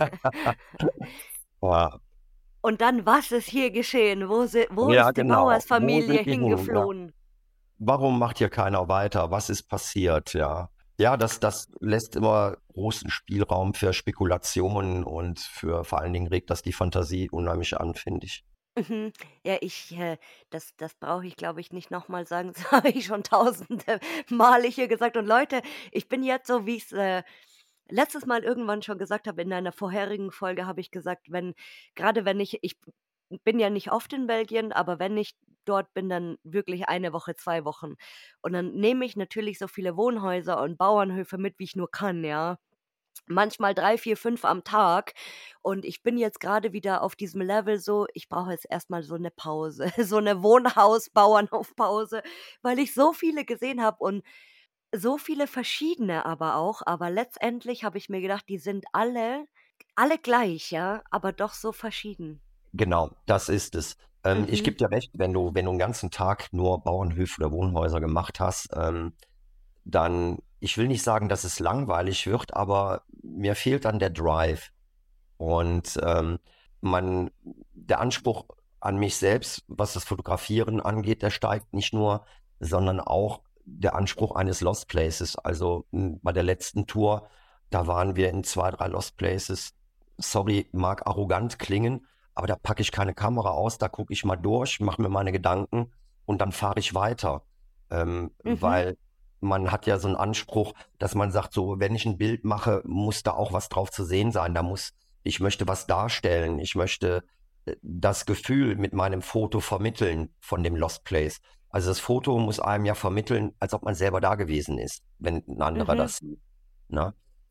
[SPEAKER 2] Ja,
[SPEAKER 1] Und dann, was ist hier geschehen? Wo si wo
[SPEAKER 2] ja,
[SPEAKER 1] ist die
[SPEAKER 2] genau. Wo
[SPEAKER 1] Bauersfamilie
[SPEAKER 2] sind die hin? Ja.
[SPEAKER 1] hingeflohen?
[SPEAKER 2] Warum macht hier keiner weiter? Was ist passiert? Ja. Ja, das, das lässt immer großen Spielraum für Spekulationen und für vor allen Dingen regt das die Fantasie unheimlich an, finde ich.
[SPEAKER 1] Mhm. Ja, ich, äh das das brauche ich, glaube ich, nicht noch mal sagen. Das habe ich schon tausende Male hier gesagt. Und Leute, ich bin jetzt so, wie ich's, äh, letztes Mal irgendwann schon gesagt habe, in einer vorherigen Folge habe ich gesagt, wenn grade wenn ich ich bin ja nicht oft in Belgien, aber wenn ich dort bin, dann wirklich eine Woche, zwei Wochen. Und dann nehme ich natürlich so viele Wohnhäuser und Bauernhöfe mit, wie ich nur kann, ja? Manchmal drei, vier, fünf am Tag. Und ich bin jetzt gerade wieder auf diesem Level so, ich brauche jetzt erst mal so 'ne Pause, so 'ne Wohnhaus-Bauernhofpause, weil ich so viele gesehen habe und so viele verschiedene aber auch. Aber letztendlich habe ich mir gedacht, die sind alle alle gleich, ja, aber doch so verschieden.
[SPEAKER 2] Genau, das ist es. Ähm, ich
[SPEAKER 1] Mhm,
[SPEAKER 2] gebe dir recht, wenn du, wenn du einen ganzen Tag nur Bauernhöfe oder Wohnhäuser gemacht hast, ähm, dann, ich will nicht sagen, dass es langweilig wird, aber mir fehlt dann der Drive. Und ähm, man, der Anspruch an mich selbst, was das Fotografieren angeht, der steigt nicht nur, sondern auch der Anspruch eines Lost Places. Also m, bei der letzten Tour, da waren wir in zwei, drei Lost Places. Sorry, mag arrogant klingen, aber da packe ich keine Kamera aus, da gucke ich mal durch, mache mir meine Gedanken und dann fahre ich weiter. Ähm,
[SPEAKER 1] mhm,
[SPEAKER 2] weil man hat ja so einen Anspruch, dass man sagt, so, wenn ich ein Bild mache, muss da auch was drauf zu sehen sein. Da muss ich möchte was darstellen. Ich möchte äh, das Gefühl mit meinem Foto vermitteln von dem Lost Place. Also das Foto muss einem ja vermitteln, als ob man selber da gewesen ist, wenn ein anderer
[SPEAKER 1] mhm.
[SPEAKER 2] das sieht. Ne?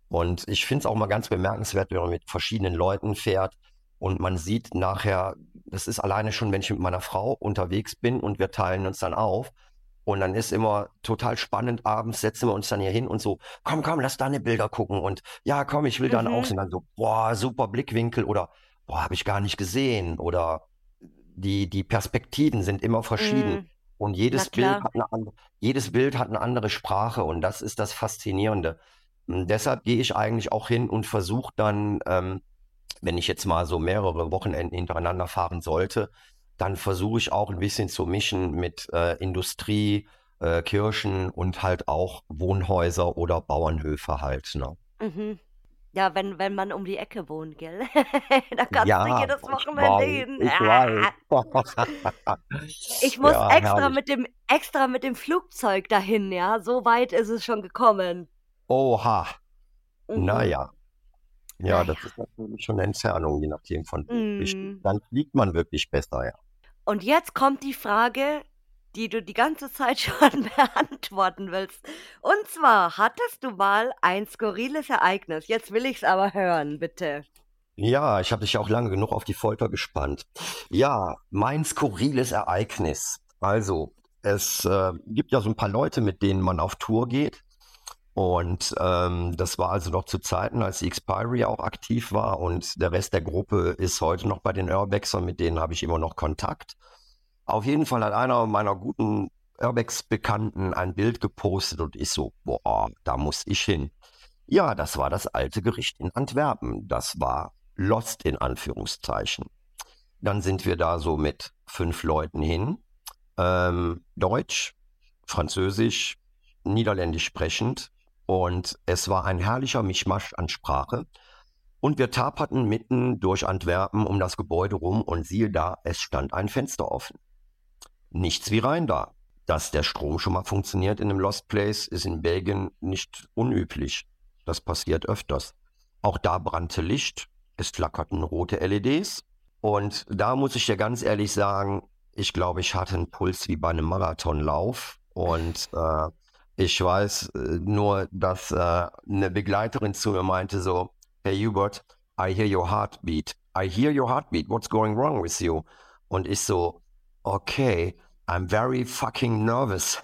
[SPEAKER 2] Und ich finde es auch mal ganz bemerkenswert, wenn man mit verschiedenen Leuten fährt und man sieht nachher, das ist alleine schon, wenn ich mit meiner Frau unterwegs bin und wir teilen uns dann auf. Und dann ist immer total spannend, abends setzen wir uns dann hier hin und so, komm, komm, lass deine Bilder gucken und ja, komm, ich will dann auch
[SPEAKER 1] Mhm.
[SPEAKER 2] sehen. Dann so, boah, super Blickwinkel oder boah, habe ich gar nicht gesehen oder die, die Perspektiven sind immer verschieden
[SPEAKER 1] Mhm.
[SPEAKER 2] und
[SPEAKER 1] Na
[SPEAKER 2] jedes Bild
[SPEAKER 1] klar.
[SPEAKER 2] hat eine andere, jedes Bild hat eine andere Sprache und das ist das Faszinierende. Und deshalb gehe ich eigentlich auch hin und versuche dann, ähm, wenn ich jetzt mal so mehrere Wochenenden hintereinander fahren sollte, dann versuche ich auch ein bisschen zu mischen mit äh, Industrie, äh, Kirchen und halt auch Wohnhäuser oder Bauernhöfe halt, ne?
[SPEAKER 1] Mhm. Ja, wenn wenn man um die Ecke wohnt, gell? Da kannst du
[SPEAKER 2] Ja,
[SPEAKER 1] jedes
[SPEAKER 2] ich
[SPEAKER 1] Wochenende
[SPEAKER 2] weiß,
[SPEAKER 1] hin.
[SPEAKER 2] ich weiß.
[SPEAKER 1] Ah. Ich muss
[SPEAKER 2] Ja,
[SPEAKER 1] extra
[SPEAKER 2] herrlich.
[SPEAKER 1] mit dem extra mit dem Flugzeug dahin, ja? So weit ist es schon gekommen.
[SPEAKER 2] Oha.
[SPEAKER 1] Mhm.
[SPEAKER 2] Naja,
[SPEAKER 1] Na
[SPEAKER 2] ja, das
[SPEAKER 1] ja.
[SPEAKER 2] ist natürlich schon eine Entfernung, je nachdem von wo. Richtig.
[SPEAKER 1] Mhm.
[SPEAKER 2] Dann fliegt man wirklich besser, ja.
[SPEAKER 1] Und jetzt kommt die Frage, die du die ganze Zeit schon beantworten willst. Und zwar, hattest du mal ein skurriles Ereignis? Jetzt will ich's aber hören, bitte.
[SPEAKER 2] Ja, ich habe dich ja auch lange genug auf die Folter gespannt. Ja, mein skurriles Ereignis. Also, es äh, gibt ja so ein paar Leute, mit denen man auf Tour geht. Und ähm, das war also noch zu Zeiten, als die Expiry auch aktiv war. Und der Rest der Gruppe ist heute noch bei den Urbexern, mit denen habe ich immer noch Kontakt. Auf jeden Fall hat einer meiner guten Urbex-Bekannten ein Bild gepostet und ich so, boah, da muss ich hin. Ja, das war das alte Gericht in Antwerpen. Das war Lost in Anführungszeichen. Dann sind wir da so mit fünf Leuten hin. Ähm, Deutsch, Französisch, Niederländisch sprechend. Und es war ein herrlicher Mischmasch an Sprache. Und wir taperten mitten durch Antwerpen um das Gebäude rum und siehe da, es stand ein Fenster offen. Nichts wie rein da. Dass der Strom schon mal funktioniert in einem Lost Place, ist in Belgien nicht unüblich. Das passiert öfters. Auch da brannte Licht, es flackerten rote L E Ds. Und da muss ich dir ganz ehrlich sagen, ich glaube, ich hatte einen Puls wie bei einem Marathonlauf. Und äh, ich weiß äh, nur, dass äh, eine Begleiterin zu mir meinte so, hey Hubert, I hear your heartbeat. I hear your heartbeat. What's going wrong with you? Und ich so, okay, I'm very fucking nervous.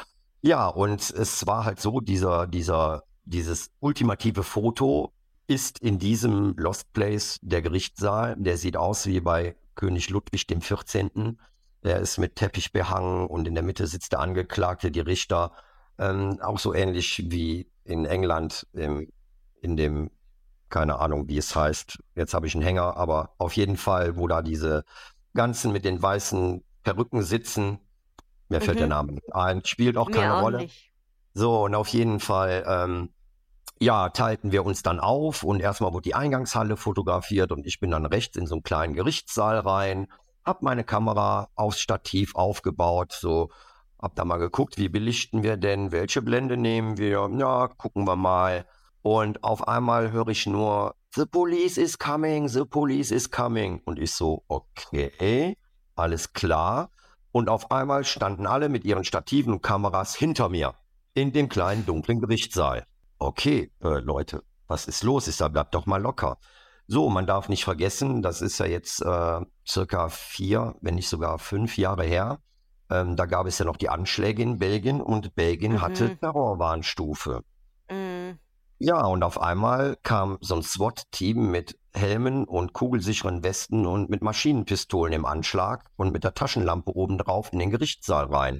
[SPEAKER 2] Ja, und es war halt so, dieser, dieser, dieses ultimative Foto ist in diesem Lost Place der Gerichtssaal. Der sieht aus wie bei König Ludwig dem vierzehnten. Der ist mit Teppich behangen und in der Mitte sitzt der Angeklagte, die Richter. Ähm, auch so ähnlich wie in England im, in dem, keine Ahnung, wie es heißt. Jetzt habe ich einen Hänger, aber auf jeden Fall, wo da diese ganzen mit den weißen Perücken sitzen. Mir fällt der
[SPEAKER 1] Mhm.
[SPEAKER 2] Name nicht ein, spielt auch keine
[SPEAKER 1] Mir auch
[SPEAKER 2] Rolle.
[SPEAKER 1] nicht.
[SPEAKER 2] So, und auf jeden Fall, ähm, ja, teilten wir uns dann auf und erstmal wurde die Eingangshalle fotografiert und ich bin dann rechts in so einen kleinen Gerichtssaal rein, hab meine Kamera aufs Stativ aufgebaut, so, hab da mal geguckt, wie belichten wir denn, welche Blende nehmen wir, ja, gucken wir mal. Und auf einmal höre ich nur, The police is coming, the police is coming. Und ich so, okay, alles klar. Und auf einmal standen alle mit ihren Stativen und Kameras hinter mir in dem kleinen dunklen Gerichtssaal. Okay, äh, Leute, was ist los? Ich sage, bleibt doch mal locker. So, man darf nicht vergessen, das ist ja jetzt äh, circa vier, wenn nicht sogar fünf Jahre her. Ähm, da gab es ja noch die Anschläge in Belgien und Belgien hatte
[SPEAKER 1] Mhm.
[SPEAKER 2] Terrorwarnstufe.
[SPEAKER 1] Mhm.
[SPEAKER 2] Ja, und auf einmal kam so ein SWAT-Team mit Helmen und kugelsicheren Westen und mit Maschinenpistolen im Anschlag und mit der Taschenlampe obendrauf in den Gerichtssaal rein.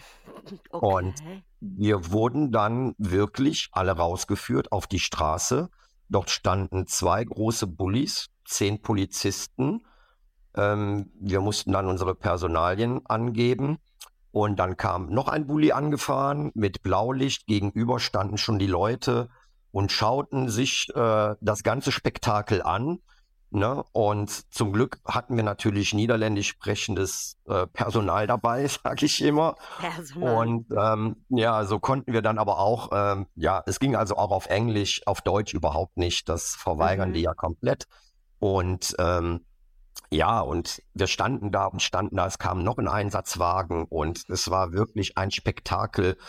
[SPEAKER 2] Und
[SPEAKER 1] Okay.
[SPEAKER 2] wir wurden dann wirklich alle rausgeführt auf die Straße. Dort standen zwei große Bullis, zehn Polizisten. Ähm, wir mussten dann unsere Personalien angeben. Und dann kam noch ein Bulli angefahren mit Blaulicht. Gegenüber standen schon die Leute und schauten sich äh, das ganze Spektakel an. Ne? Und zum Glück hatten wir natürlich niederländisch sprechendes äh, Personal dabei, sage ich immer.
[SPEAKER 1] Personal.
[SPEAKER 2] Und ähm, ja, so konnten wir dann aber auch, ähm, ja, es ging also auch auf Englisch, auf Deutsch überhaupt nicht. Das verweigern die
[SPEAKER 1] Mhm.
[SPEAKER 2] ja komplett. Und ähm, ja, und wir standen da und standen da, es kam noch ein Einsatzwagen und es war wirklich ein Spektakel.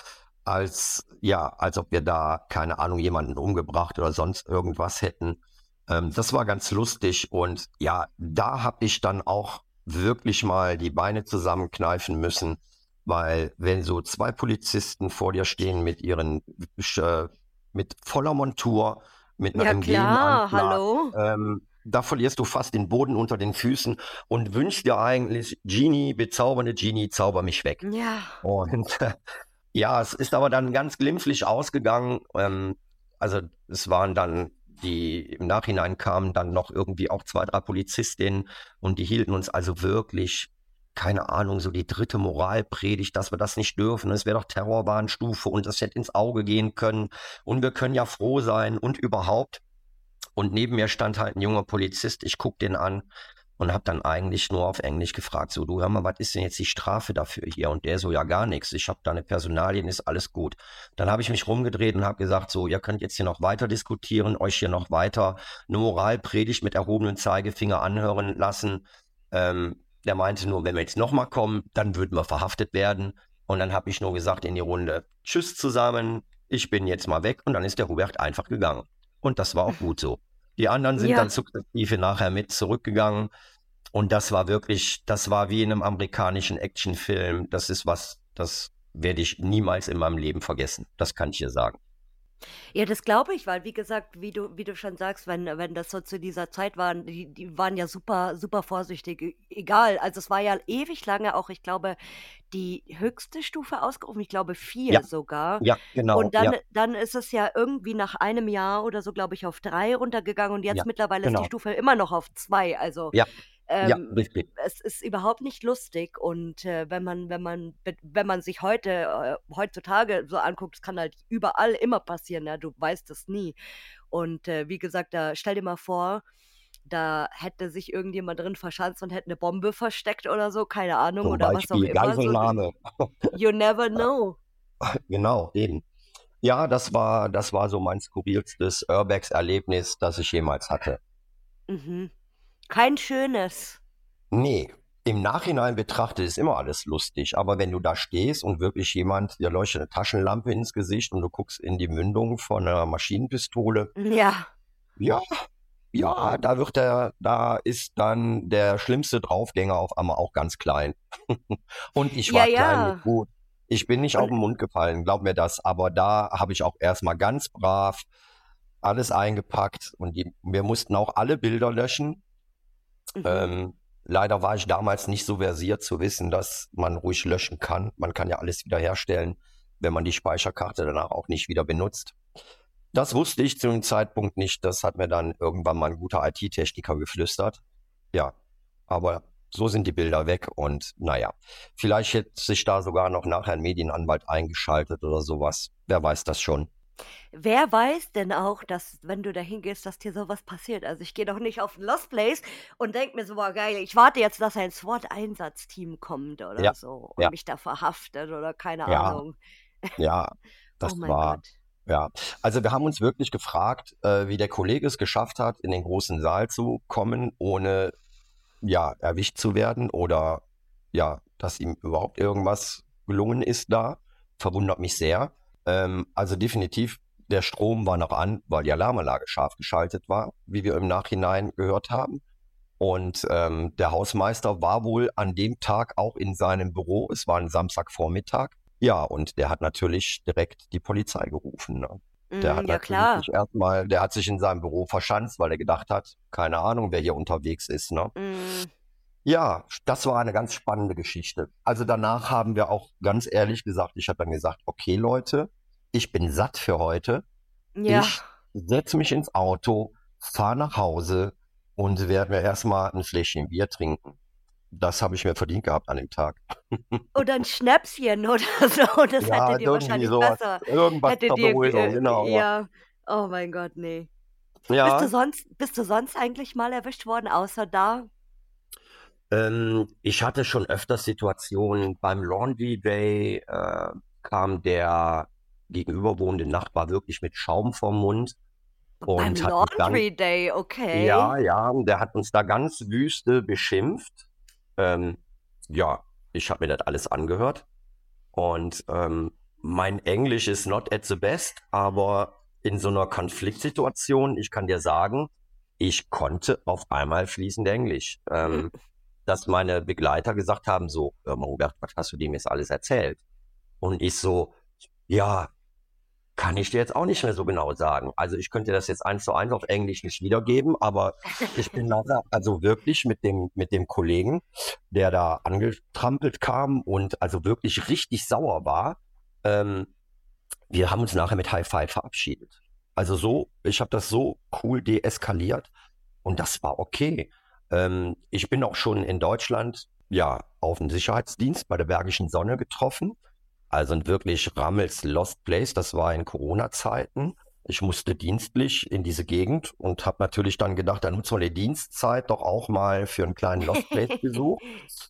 [SPEAKER 2] als, ja, als ob wir da, keine Ahnung, jemanden umgebracht oder sonst irgendwas hätten. Ähm, das war ganz lustig und ja, da habe ich dann auch wirklich mal die Beine zusammenkneifen müssen, weil wenn so zwei Polizisten vor dir stehen mit ihren, äh, mit voller Montur, mit einer
[SPEAKER 1] Ja
[SPEAKER 2] M G im
[SPEAKER 1] klar,
[SPEAKER 2] Anschlag,
[SPEAKER 1] hallo?
[SPEAKER 2] ähm, da verlierst du fast den Boden unter den Füßen und wünschst dir eigentlich, Genie, bezaubernde Genie, zauber mich weg.
[SPEAKER 1] Ja.
[SPEAKER 2] Und ja, es ist aber dann ganz glimpflich ausgegangen. Ähm, also es waren dann die, im Nachhinein kamen dann noch irgendwie auch zwei, drei Polizistinnen und die hielten uns also wirklich, keine Ahnung, so die dritte Moralpredigt, dass wir das nicht dürfen. Es wäre doch Terrorwarnstufe und das hätte ins Auge gehen können und wir können ja froh sein und überhaupt. Und neben mir stand halt ein junger Polizist, ich guck den an und habe dann eigentlich nur auf Englisch gefragt, so, du hör mal, was ist denn jetzt die Strafe dafür hier? Und der so, ja gar nichts, ich habe da eine Personalien, ist alles gut. Dann habe ich mich rumgedreht und habe gesagt, so, ihr könnt jetzt hier noch weiter diskutieren, euch hier noch weiter eine Moralpredigt mit erhobenem Zeigefinger anhören lassen. Ähm, der meinte nur, wenn wir jetzt nochmal kommen, dann würden wir verhaftet werden. Und dann habe ich nur gesagt in die Runde, tschüss zusammen, ich bin jetzt mal weg. Und dann ist der Hubert einfach gegangen. Und das war auch gut so. Die anderen sind dann
[SPEAKER 1] Ja.
[SPEAKER 2] sukzessive nachher mit zurückgegangen. Und das war wirklich, das war wie in einem amerikanischen Actionfilm. Das ist was, das werde ich niemals in meinem Leben vergessen. Das kann ich dir sagen.
[SPEAKER 1] Ja, das glaube ich, weil wie gesagt, wie du wie du schon sagst, wenn wenn das so zu dieser Zeit waren, die die waren ja super super vorsichtig, e egal. Also, es war ja ewig lange auch, ich glaube, die höchste Stufe ausgerufen, ich glaube
[SPEAKER 2] Ja,
[SPEAKER 1] vier sogar.
[SPEAKER 2] ja, genau,
[SPEAKER 1] Und dann
[SPEAKER 2] ja,
[SPEAKER 1] dann ist es ja irgendwie nach einem Jahr oder so, glaube ich, auf drei runtergegangen und
[SPEAKER 2] ja,
[SPEAKER 1] jetzt mittlerweile ist die
[SPEAKER 2] genau.
[SPEAKER 1] Stufe immer noch auf zwei. Also,
[SPEAKER 2] Ja, ja,
[SPEAKER 1] ähm,
[SPEAKER 2] richtig.
[SPEAKER 1] es ist überhaupt nicht lustig und, äh, wenn man wenn man bet wenn man sich heute äh, heutzutage so anguckt, es kann halt überall immer passieren, ja, du weißt es nie. Und, äh, wie gesagt, da stell dir mal vor, da hätte sich irgendjemand drin verschanzt und hätte 'ne Bombe versteckt oder so, keine Ahnung,
[SPEAKER 2] Zum
[SPEAKER 1] oder was auch
[SPEAKER 2] Beispiel
[SPEAKER 1] immer, so d
[SPEAKER 2] Geiselnahme.
[SPEAKER 1] you never know.
[SPEAKER 2] Genau, eben. Ja, das war, das war so mein skurrilstes Urbex-Erlebnis, das ich jemals hatte.
[SPEAKER 1] Mhm. Kein schönes.
[SPEAKER 2] Nee, im Nachhinein betrachtet ist immer alles lustig, aber wenn du da stehst und wirklich jemand, dir leuchtet eine Taschenlampe ins Gesicht und du guckst in die Mündung von einer Maschinenpistole,
[SPEAKER 1] Ja.
[SPEAKER 2] ja, ja, da wird der, da ist dann der schlimmste Draufgänger auf einmal auch ganz klein. Und ich
[SPEAKER 1] Ja,
[SPEAKER 2] war klein mit
[SPEAKER 1] ja.
[SPEAKER 2] Hut. Ich bin nicht auf
[SPEAKER 1] Und
[SPEAKER 2] den Mund gefallen, glaub mir das, aber da habe ich auch erstmal ganz brav alles eingepackt und die, wir mussten auch alle Bilder löschen.
[SPEAKER 1] mhm.
[SPEAKER 2] Ähm, leider war ich damals nicht so versiert zu wissen, dass man ruhig löschen kann. Man kann ja alles wiederherstellen, wenn man die Speicherkarte danach auch nicht wieder benutzt. Das wusste ich zu dem Zeitpunkt nicht. Das hat mir dann irgendwann mal ein guter I T-Techniker geflüstert. Ja, aber so sind die Bilder weg und naja, vielleicht hätte sich da sogar noch nachher ein Medienanwalt eingeschaltet oder sowas. Wer weiß das schon.
[SPEAKER 1] Wer weiß denn auch, dass, wenn du da hingehst, dass dir so was passiert? Also, ich gehe doch nicht auf 'n Lost Place und denke mir so: „Boah, geil, ich warte jetzt, dass ein SWAT-Einsatzteam kommt oder
[SPEAKER 2] Ja,
[SPEAKER 1] so und
[SPEAKER 2] ja,
[SPEAKER 1] mich da verhaftet oder keine
[SPEAKER 2] ja,
[SPEAKER 1] Ahnung."
[SPEAKER 2] ja,
[SPEAKER 1] Oh
[SPEAKER 2] das
[SPEAKER 1] mein
[SPEAKER 2] war,
[SPEAKER 1] Gott.
[SPEAKER 2] ja. Also wir haben uns wirklich gefragt, äh, wie der Kollege es geschafft hat, in den großen Saal zu kommen, ohne ja, erwischt zu werden oder ja, dass ihm überhaupt irgendwas gelungen ist da. Verwundert mich sehr. Ähm, also definitiv, der Strom war noch an, weil die Alarmanlage scharf geschaltet war, wie wir im Nachhinein gehört haben. Und ähm, der Hausmeister war wohl an dem Tag auch in seinem Büro. Es war ein Samstagvormittag. Ja, und der hat natürlich direkt die Polizei gerufen. Ne? Der
[SPEAKER 1] Mhm,
[SPEAKER 2] hat
[SPEAKER 1] ja
[SPEAKER 2] natürlich
[SPEAKER 1] klar.
[SPEAKER 2] sich erstmal, der hat sich in seinem Büro verschanzt, weil er gedacht hat, keine Ahnung, wer hier unterwegs ist. Ne?
[SPEAKER 1] Mhm.
[SPEAKER 2] Ja, das war eine ganz spannende Geschichte. Also danach haben wir auch ganz ehrlich gesagt, ich habe dann gesagt, okay Leute, ich bin satt für heute.
[SPEAKER 1] Ja.
[SPEAKER 2] Ich setze mich ins Auto, fahre nach Hause und werde mir erstmal ein Fläschchen Bier trinken. Das habe ich mir verdient gehabt an dem Tag.
[SPEAKER 1] Oder 'n Schnäpschen oder so, das hätte
[SPEAKER 2] Ja,
[SPEAKER 1] dir
[SPEAKER 2] irgendwie
[SPEAKER 1] wahrscheinlich
[SPEAKER 2] sowas.
[SPEAKER 1] besser
[SPEAKER 2] Irgendwas
[SPEAKER 1] hätte
[SPEAKER 2] zur
[SPEAKER 1] dir g
[SPEAKER 2] Beruhigung,
[SPEAKER 1] äh,
[SPEAKER 2] genau, ja.
[SPEAKER 1] ja. Oh mein Gott, ne. Bist du
[SPEAKER 2] Ja,
[SPEAKER 1] sonst bist du sonst eigentlich mal erwischt worden, außer da?
[SPEAKER 2] ähm, ich hatte schon öfters Situationen beim Laundry Day, äh, kam der gegenüberwohnende Nachbar wirklich mit Schaum vorm Mund
[SPEAKER 1] Beim
[SPEAKER 2] und hat uns dann,
[SPEAKER 1] Laundry Day, okay.
[SPEAKER 2] ja, ja, und der hat uns da ganz wüste beschimpft. Ähm, ja, ich habe mir das alles angehört und ähm, Mein Englisch ist not at the best, aber in so einer Konfliktsituation, ich kann dir sagen, ich konnte auf einmal fließend Englisch. Ähm, dass meine Begleiter gesagt haben, so, hör mal, Robert, was hast du dem jetzt alles erzählt? Und ich so, ja, kann ich dir jetzt auch nicht mehr so genau sagen. Also ich könnte das jetzt eins zu eins auf Englisch nicht wiedergeben, aber ich bin nachher, also wirklich mit dem, mit dem Kollegen, der da angetrampelt kam und also wirklich richtig sauer war, ähm, wir haben uns nachher mit High Five verabschiedet. Also so, ich habe das so cool deeskaliert und das war okay. Ähm, ich bin auch schon in Deutschland, ja, auf den Sicherheitsdienst bei der Bergischen Sonne getroffen. Also ein wirklich Rammels Lost Place, das war in Corona-Zeiten. Ich musste dienstlich in diese Gegend und habe natürlich dann gedacht, dann nutzen wir die Dienstzeit doch auch mal für einen kleinen Lost Place-Besuch.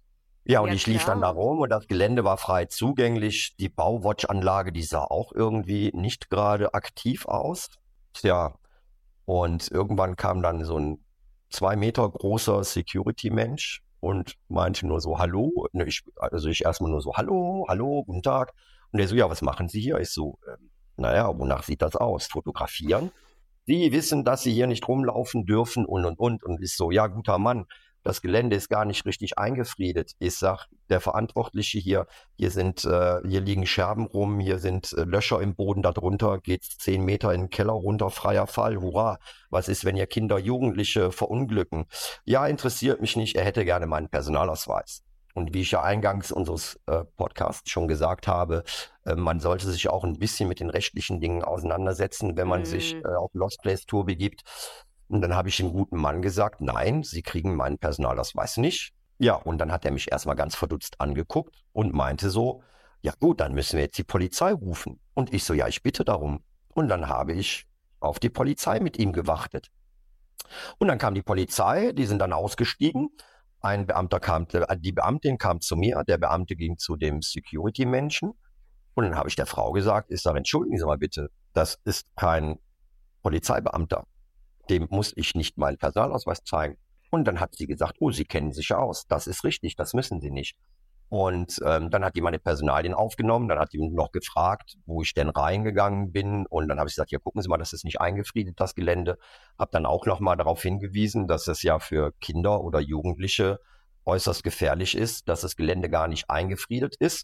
[SPEAKER 2] Ja, und
[SPEAKER 1] Ja,
[SPEAKER 2] ich lief dann da
[SPEAKER 1] klar.
[SPEAKER 2] rum und das Gelände war frei zugänglich. Die Bauwatch-Anlage, die sah auch irgendwie nicht gerade aktiv aus. Tja, und irgendwann kam dann so ein zwei Meter großer Security-Mensch und meinte nur so, hallo. Ne, Ich, also ich erstmal nur so, hallo, hallo, guten Tag. Und der so, ja, was machen Sie hier? Ich so, ähm, naja, wonach sieht das aus? Fotografieren? Sie wissen, dass Sie hier nicht rumlaufen dürfen und, und, und. Und ich so, ja, guter Mann, das Gelände ist gar nicht richtig eingefriedet. Ich sag, der Verantwortliche hier, hier sind, äh, hier liegen Scherben rum, hier sind äh, Löcher im Boden, darunter geht's zehn Meter in den Keller runter, freier Fall, hurra. Was ist, wenn hier Kinder, Jugendliche verunglücken? Ja, interessiert mich nicht, er hätte gerne meinen Personalausweis. Und wie ich ja eingangs unseres äh, Podcasts schon gesagt habe, äh, man sollte sich auch ein bisschen mit den rechtlichen Dingen auseinandersetzen, wenn man sich
[SPEAKER 1] Mm,
[SPEAKER 2] äh, auf Lost Place Tour begibt. Und dann habe ich dem guten Mann gesagt, nein, Sie kriegen meinen Personalausweis nicht. Ja, und dann hat er mich erstmal ganz verdutzt angeguckt und meinte so, ja gut, dann müssen wir jetzt die Polizei rufen. Und ich so, ja, ich bitte darum. Und dann habe ich auf die Polizei mit ihm gewartet. Und dann kam die Polizei, die sind dann ausgestiegen. Ein Beamter kam, äh, die Beamtin kam zu mir, der Beamte ging zu dem Security-Menschen. Und dann habe ich der Frau gesagt, ich sage, entschuldigen Sie mal bitte, das ist kein Polizeibeamter. Dem muss ich nicht meinen Personalausweis zeigen. Und dann hat sie gesagt, oh, Sie kennen sich ja aus. Das ist richtig, das müssen Sie nicht. Und ähm, dann hat die meine Personalien aufgenommen, dann hat die noch gefragt, wo ich denn reingegangen bin. Und dann habe ich gesagt, ja, gucken Sie mal, das ist nicht eingefriedet, das Gelände. Habe dann auch noch mal darauf hingewiesen, dass es ja für Kinder oder Jugendliche äußerst gefährlich ist, dass das Gelände gar nicht eingefriedet ist.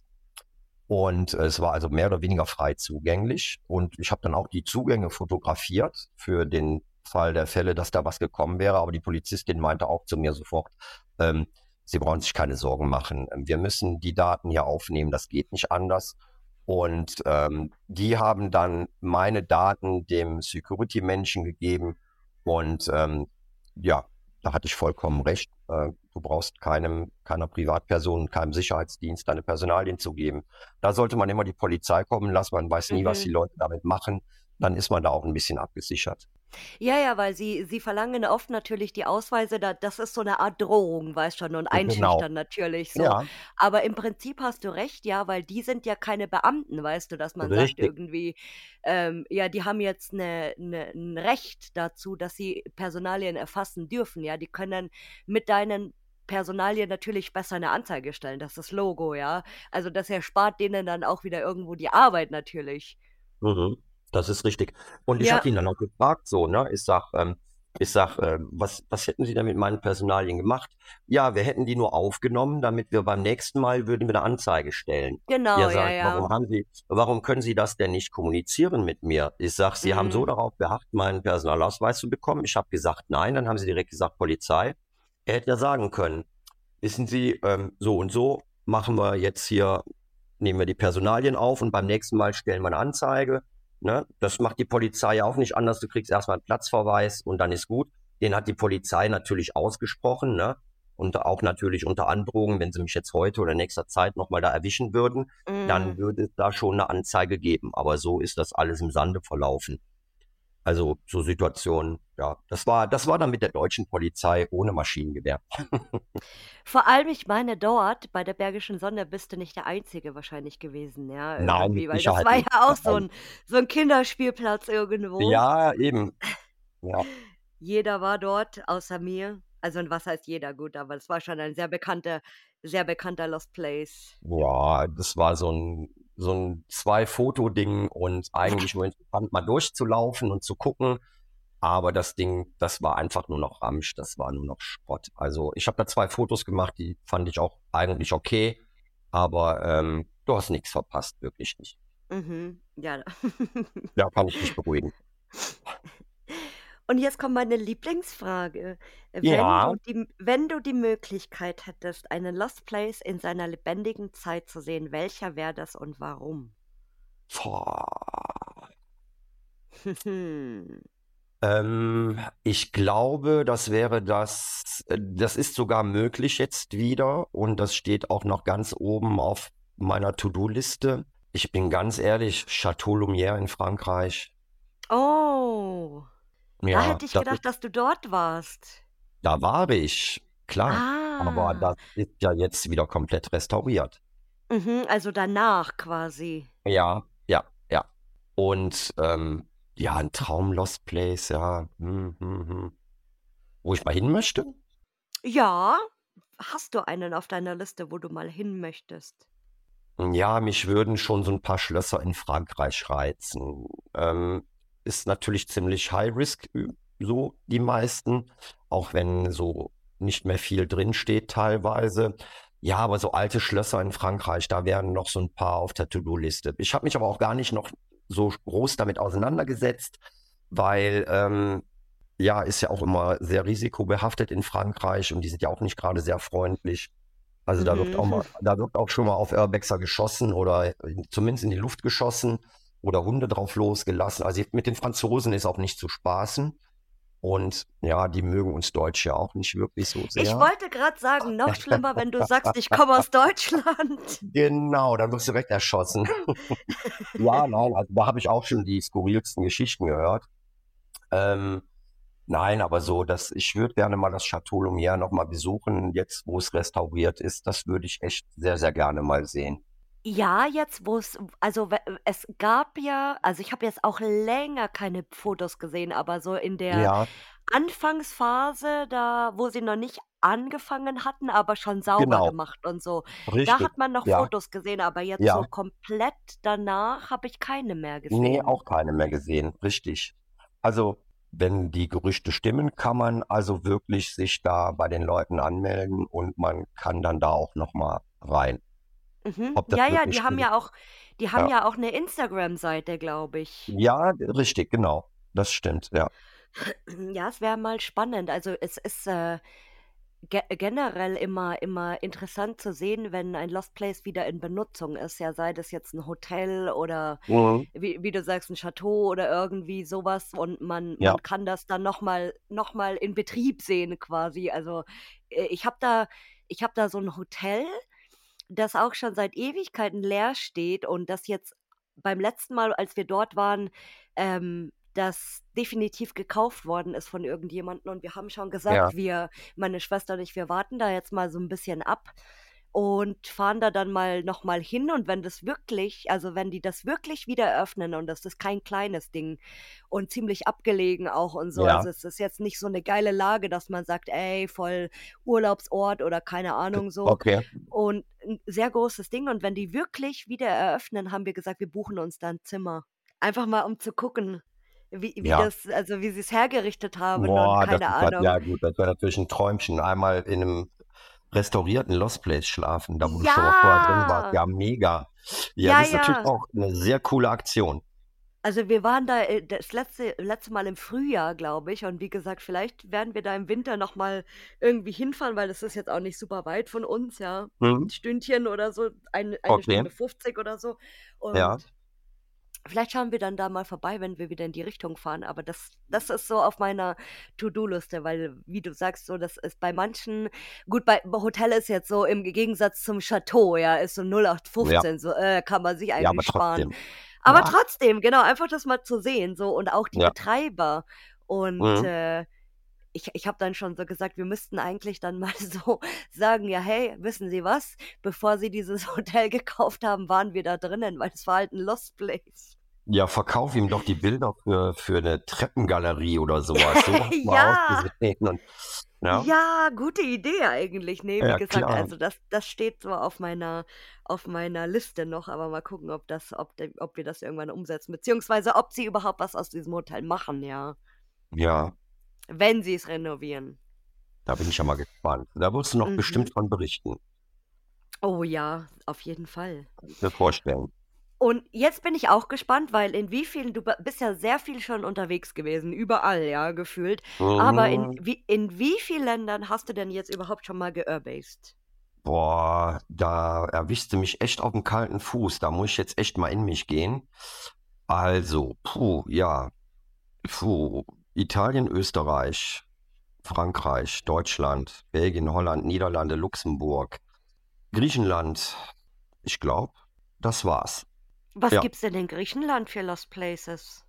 [SPEAKER 2] Und äh, es war also mehr oder weniger frei zugänglich. Und ich habe dann auch die Zugänge fotografiert für den Fall der Fälle, dass da was gekommen wäre. Aber die Polizistin meinte auch zu mir sofort, ähm, Sie brauchen sich keine Sorgen machen. Wir müssen die Daten hier aufnehmen. Das geht nicht anders. Und ähm, die haben dann meine Daten dem Security-Menschen gegeben. Und ähm, ja, da hatte ich vollkommen recht. Äh, du brauchst keinem, keiner Privatperson, keinem Sicherheitsdienst deine Personalien zu geben. Da sollte man immer die Polizei kommen lassen. Man weiß nie, was die
[SPEAKER 1] mhm.
[SPEAKER 2] Leute damit machen. Dann ist man da auch ein bisschen abgesichert.
[SPEAKER 1] Ja, ja, weil sie sie verlangen oft natürlich die Ausweise, da das ist so 'ne Art Drohung, weißt schon, und
[SPEAKER 2] Genau.
[SPEAKER 1] einschüchtern natürlich so.
[SPEAKER 2] Ja,
[SPEAKER 1] Aber im Prinzip hast du recht, ja, weil die sind ja keine Beamten, weißt du, dass man sagt
[SPEAKER 2] richtig.
[SPEAKER 1] irgendwie, ähm, ja, die haben jetzt 'ne 'ne 'n Recht dazu, dass sie Personalien erfassen dürfen, ja. Die können mit deinen Personalien natürlich besser 'ne Anzeige stellen, das ist Logo, ja. Also, das erspart denen dann auch wieder irgendwo die Arbeit natürlich.
[SPEAKER 2] Mhm. Das ist richtig. Und ich
[SPEAKER 1] Ja,
[SPEAKER 2] hatte ihn dann auch gefragt, so, ne? Ich sag, ähm, ich sag, äh, was, was hätten Sie denn mit meinen Personalien gemacht? Ja, wir hätten die nur aufgenommen, damit wir beim nächsten Mal würden wir eine Anzeige stellen. Ja,
[SPEAKER 1] genau, ja,
[SPEAKER 2] sag ich,
[SPEAKER 1] ja.
[SPEAKER 2] warum haben Sie, warum können Sie das denn nicht kommunizieren mit mir? Ich sag, Sie haben so
[SPEAKER 1] Mhm.
[SPEAKER 2] darauf beharrt, meinen Personalausweis zu bekommen. Ich habe gesagt, nein, dann haben Sie direkt gesagt, Polizei. Er hätte ja sagen können, wissen Sie, ähm, so und so machen wir jetzt hier, nehmen wir die Personalien auf und beim nächsten Mal stellen wir eine Anzeige. Ne? Das macht die Polizei auch nicht anders. Du kriegst erstmal einen Platzverweis und dann ist gut. Den hat die Polizei natürlich ausgesprochen, ne? Und auch natürlich unter Androhung, wenn sie mich jetzt heute oder in nächster Zeit nochmal da erwischen würden, dann
[SPEAKER 1] Mhm.
[SPEAKER 2] würde es da schon eine Anzeige geben. Aber so ist das alles im Sande verlaufen. Also so Situationen, ja, das war, das war dann mit der deutschen Polizei ohne Maschinengewehr.
[SPEAKER 1] Vor allem, ich meine, dort bei der Bergischen Sonne bist du nicht der Einzige wahrscheinlich gewesen, ja,
[SPEAKER 2] Nein,
[SPEAKER 1] irgendwie,
[SPEAKER 2] mit
[SPEAKER 1] weil das
[SPEAKER 2] Sicherheit
[SPEAKER 1] war ja
[SPEAKER 2] nicht.
[SPEAKER 1] auch so
[SPEAKER 2] Nein.
[SPEAKER 1] 'n so 'n Kinderspielplatz irgendwo.
[SPEAKER 2] Ja, eben. Ja,
[SPEAKER 1] Jeder war dort außer mir. Also, was heißt jeder? Gut, aber es war schon ein sehr bekannter sehr bekannter Lost Place.
[SPEAKER 2] ja, das war so ein so ein Zwei-Foto-Ding und eigentlich nur interessant, mal durchzulaufen und zu gucken. Aber das Ding, das war einfach nur noch Ramsch, das war nur noch Schrott. Also ich habe da zwei Fotos gemacht, die fand ich auch eigentlich okay, aber ähm, du hast nichts verpasst, wirklich nicht.
[SPEAKER 1] Mhm. Ja.
[SPEAKER 2] Ja, kann ich dich beruhigen.
[SPEAKER 1] Und jetzt kommt meine Lieblingsfrage. Wenn
[SPEAKER 2] Ja,
[SPEAKER 1] du die, wenn du die Möglichkeit hättest, einen Lost Place in seiner lebendigen Zeit zu sehen, welcher wäre das und warum?
[SPEAKER 2] boah. Ähm, ich glaube, das wäre das, äh, das ist sogar möglich jetzt wieder und das steht auch noch ganz oben auf meiner To-Do-Liste. Ich bin ganz ehrlich, Château Lumière in Frankreich,
[SPEAKER 1] Oh, da
[SPEAKER 2] ja,
[SPEAKER 1] hätte ich
[SPEAKER 2] das
[SPEAKER 1] gedacht,
[SPEAKER 2] ist,
[SPEAKER 1] dass du dort warst.
[SPEAKER 2] da war ich, klar, aber
[SPEAKER 1] Ah,
[SPEAKER 2] das ist ja jetzt wieder komplett restauriert.
[SPEAKER 1] mhm, also danach quasi.
[SPEAKER 2] Ja, ja, ja. Und ähm, ja, ein Traum Lost Place, ja, hm, hm, hm. Wo ich mal hin möchte?
[SPEAKER 1] Ja, hast du einen auf deiner Liste, wo du mal hin möchtest?
[SPEAKER 2] Ja, mich würden schon so ein paar Schlösser in Frankreich reizen. Ähm, ist natürlich ziemlich High Risk, ü- so die meisten, auch wenn so nicht mehr viel drinsteht teilweise. Ja, aber so alte Schlösser in Frankreich, da wären noch so ein paar auf der To-Do-Liste. Ich habe mich aber auch gar nicht noch so groß damit auseinandergesetzt, weil ähm, ja, ist ja auch immer sehr risikobehaftet in Frankreich und die sind ja auch nicht gerade sehr freundlich. Also da wird auch
[SPEAKER 1] Mhm.
[SPEAKER 2] mal, da wird auch schon mal auf Urbexer geschossen oder in, zumindest in die Luft geschossen oder Hunde drauf losgelassen. Also mit den Franzosen ist auch nicht zu spaßen. Und ja, die mögen uns Deutsche ja auch nicht wirklich so
[SPEAKER 1] Ich
[SPEAKER 2] sehr.
[SPEAKER 1] wollte gerade sagen, noch schlimmer, wenn du sagst, ich komme aus Deutschland.
[SPEAKER 2] Genau, dann wirst du direkt erschossen. Ja, nein, also da habe ich auch schon die skurrilsten Geschichten gehört. Ähm, nein, aber so, dass ich würde gerne mal das Château Lumière noch mal besuchen, jetzt wo es restauriert ist. Das würde ich echt sehr, sehr gerne mal sehen.
[SPEAKER 1] Ja, jetzt, wo es also, we es gab ja also, ich habe jetzt auch länger keine Fotos gesehen, aber so in der
[SPEAKER 2] Ja,
[SPEAKER 1] Anfangsphase, da wo sie noch nicht angefangen hatten, aber schon sauber
[SPEAKER 2] genau,
[SPEAKER 1] gemacht und so, da
[SPEAKER 2] richtig.
[SPEAKER 1] hat man noch
[SPEAKER 2] Ja,
[SPEAKER 1] Fotos gesehen, aber jetzt so
[SPEAKER 2] ja.
[SPEAKER 1] komplett danach habe ich keine mehr
[SPEAKER 2] Nee,
[SPEAKER 1] gesehen.
[SPEAKER 2] auch keine mehr gesehen, richtig. Also, wenn die Gerüchte stimmen, kann man also wirklich sich da bei den Leuten anmelden und man kann dann da auch noch mal rein.
[SPEAKER 1] Mhm.
[SPEAKER 2] Ob das
[SPEAKER 1] Ja, ja,
[SPEAKER 2] wirklich
[SPEAKER 1] die haben
[SPEAKER 2] stimmt,
[SPEAKER 1] ja auch die haben
[SPEAKER 2] ja.
[SPEAKER 1] ja auch 'ne Instagram-Seite, glaube ich.
[SPEAKER 2] Ja, richtig, genau. Das stimmt, ja.
[SPEAKER 1] Ja, es wäre mal spannend. Also, es ist, äh, ge generell immer immer interessant zu sehen, wenn ein Lost Place wieder in Benutzung ist, ja, sei das jetzt ein Hotel oder
[SPEAKER 2] Mhm.
[SPEAKER 1] wie wie du sagst, ein Chateau oder irgendwie sowas und man
[SPEAKER 2] Ja,
[SPEAKER 1] man kann das dann noch mal noch mal in Betrieb sehen quasi. Also, äh, ich habe da ich habe da so ein Hotel, das auch schon seit Ewigkeiten leer steht und das jetzt beim letzten Mal, als wir dort waren, ähm, das definitiv gekauft worden ist von irgendjemandem und wir haben schon
[SPEAKER 2] ja,
[SPEAKER 1] gesagt, wir meine Schwester und ich, wir warten da jetzt mal so ein bisschen ab und fahren da dann mal noch mal hin und wenn das wirklich also, wenn die das wirklich wieder eröffnen und das ist kein kleines Ding und ziemlich abgelegen auch und so.
[SPEAKER 2] ja.
[SPEAKER 1] Also, es ist jetzt nicht so eine geile Lage, dass man sagt: „Ey, voll Urlaubsort“ oder keine Ahnung so.
[SPEAKER 2] Okay.
[SPEAKER 1] Und 'n sehr großes Ding und wenn die wirklich wieder eröffnen, haben wir gesagt, wir buchen uns da 'n Zimmer. Einfach mal, um zu gucken, wie wie
[SPEAKER 2] Ja.
[SPEAKER 1] das also, wie sie's hergerichtet haben und
[SPEAKER 2] Boah, das
[SPEAKER 1] keine
[SPEAKER 2] ist halt,
[SPEAKER 1] Ahnung.
[SPEAKER 2] ja gut, das wäre natürlich ein Träumchen. Einmal in einem restaurierten Lost Place schlafen, da wo du schon mal vorher drin warst.
[SPEAKER 1] Ja!
[SPEAKER 2] Ja, mega. Ja,
[SPEAKER 1] Ja,
[SPEAKER 2] das ist natürlich
[SPEAKER 1] ja.
[SPEAKER 2] auch eine sehr coole Aktion.
[SPEAKER 1] Also, wir waren da, äh, das letzte letzte Mal im Frühjahr, glaube ich und wie gesagt, vielleicht werden wir da im Winter noch mal irgendwie hinfahren, weil das ist jetzt auch nicht super weit von uns, ja. 'N
[SPEAKER 2] Mhm.
[SPEAKER 1] Stündchen oder so, ein eine
[SPEAKER 2] Okay,
[SPEAKER 1] Stunde fünfzig oder so
[SPEAKER 2] ja.
[SPEAKER 1] und vielleicht schauen wir dann da mal vorbei, wenn wir wieder in die Richtung fahren, aber das das ist so auf meiner To-do-Liste, weil, wie du sagst, so, das ist bei manchen gut, bei Hotel ist jetzt so im Gegensatz zum Chateau, ja, ist so null acht
[SPEAKER 2] Ja,
[SPEAKER 1] fünfzehn, so, äh, kann man sich
[SPEAKER 2] ja, aber
[SPEAKER 1] eigentlich sparen.
[SPEAKER 2] trotzdem.
[SPEAKER 1] Aber
[SPEAKER 2] Ja,
[SPEAKER 1] trotzdem, genau, einfach das mal zu sehen, so und auch die
[SPEAKER 2] ja.
[SPEAKER 1] Betreiber und,
[SPEAKER 2] Mhm.
[SPEAKER 1] äh, ich ich habe dann schon so gesagt, wir müssten eigentlich dann mal so sagen: „Ja, hey, wissen Sie was? Bevor Sie dieses Hotel gekauft haben, waren wir da drinnen, weil es war halt 'n Lost Place.“
[SPEAKER 2] Ja, verkauf ihm doch die Bilder für für 'ne Treppengalerie oder so was. So hast du mal
[SPEAKER 1] Ja,
[SPEAKER 2] ausgesehen und Ja,
[SPEAKER 1] Ja, gute Idee eigentlich. Ne, wie
[SPEAKER 2] ja
[SPEAKER 1] gesagt,
[SPEAKER 2] klar.
[SPEAKER 1] also das das steht so auf meiner auf meiner Liste noch, aber mal gucken, ob das ob de ob wir das irgendwann umsetzen, beziehungsweise ob sie überhaupt was aus diesem Hotel machen, ja,
[SPEAKER 2] Ja,
[SPEAKER 1] wenn sie es renovieren.
[SPEAKER 2] da bin ich ja mal gespannt. Da wirst du noch
[SPEAKER 1] Mhm.
[SPEAKER 2] bestimmt von berichten.
[SPEAKER 1] Oh ja, auf jeden Fall.
[SPEAKER 2] Kann ich mir vorstellen.
[SPEAKER 1] Und jetzt bin ich auch gespannt, weil in wie vielen du b bist ja sehr viel schon unterwegs gewesen, überall, ja, gefühlt. Aber in
[SPEAKER 2] Mhm.
[SPEAKER 1] wie in wie vielen Ländern hast du denn jetzt überhaupt schon mal geurbext?
[SPEAKER 2] Boah, da erwischst du mich echt auf dem kalten Fuß. Da muss ich jetzt echt mal in mich gehen. Also, puh, ja, puh, Italien, Österreich, Frankreich, Deutschland, Belgien, Holland, Niederlande, Luxemburg, Griechenland. Ich glaube, das war's.
[SPEAKER 1] Was
[SPEAKER 2] Ja.
[SPEAKER 1] gibt's denn in Griechenland für Lost Places?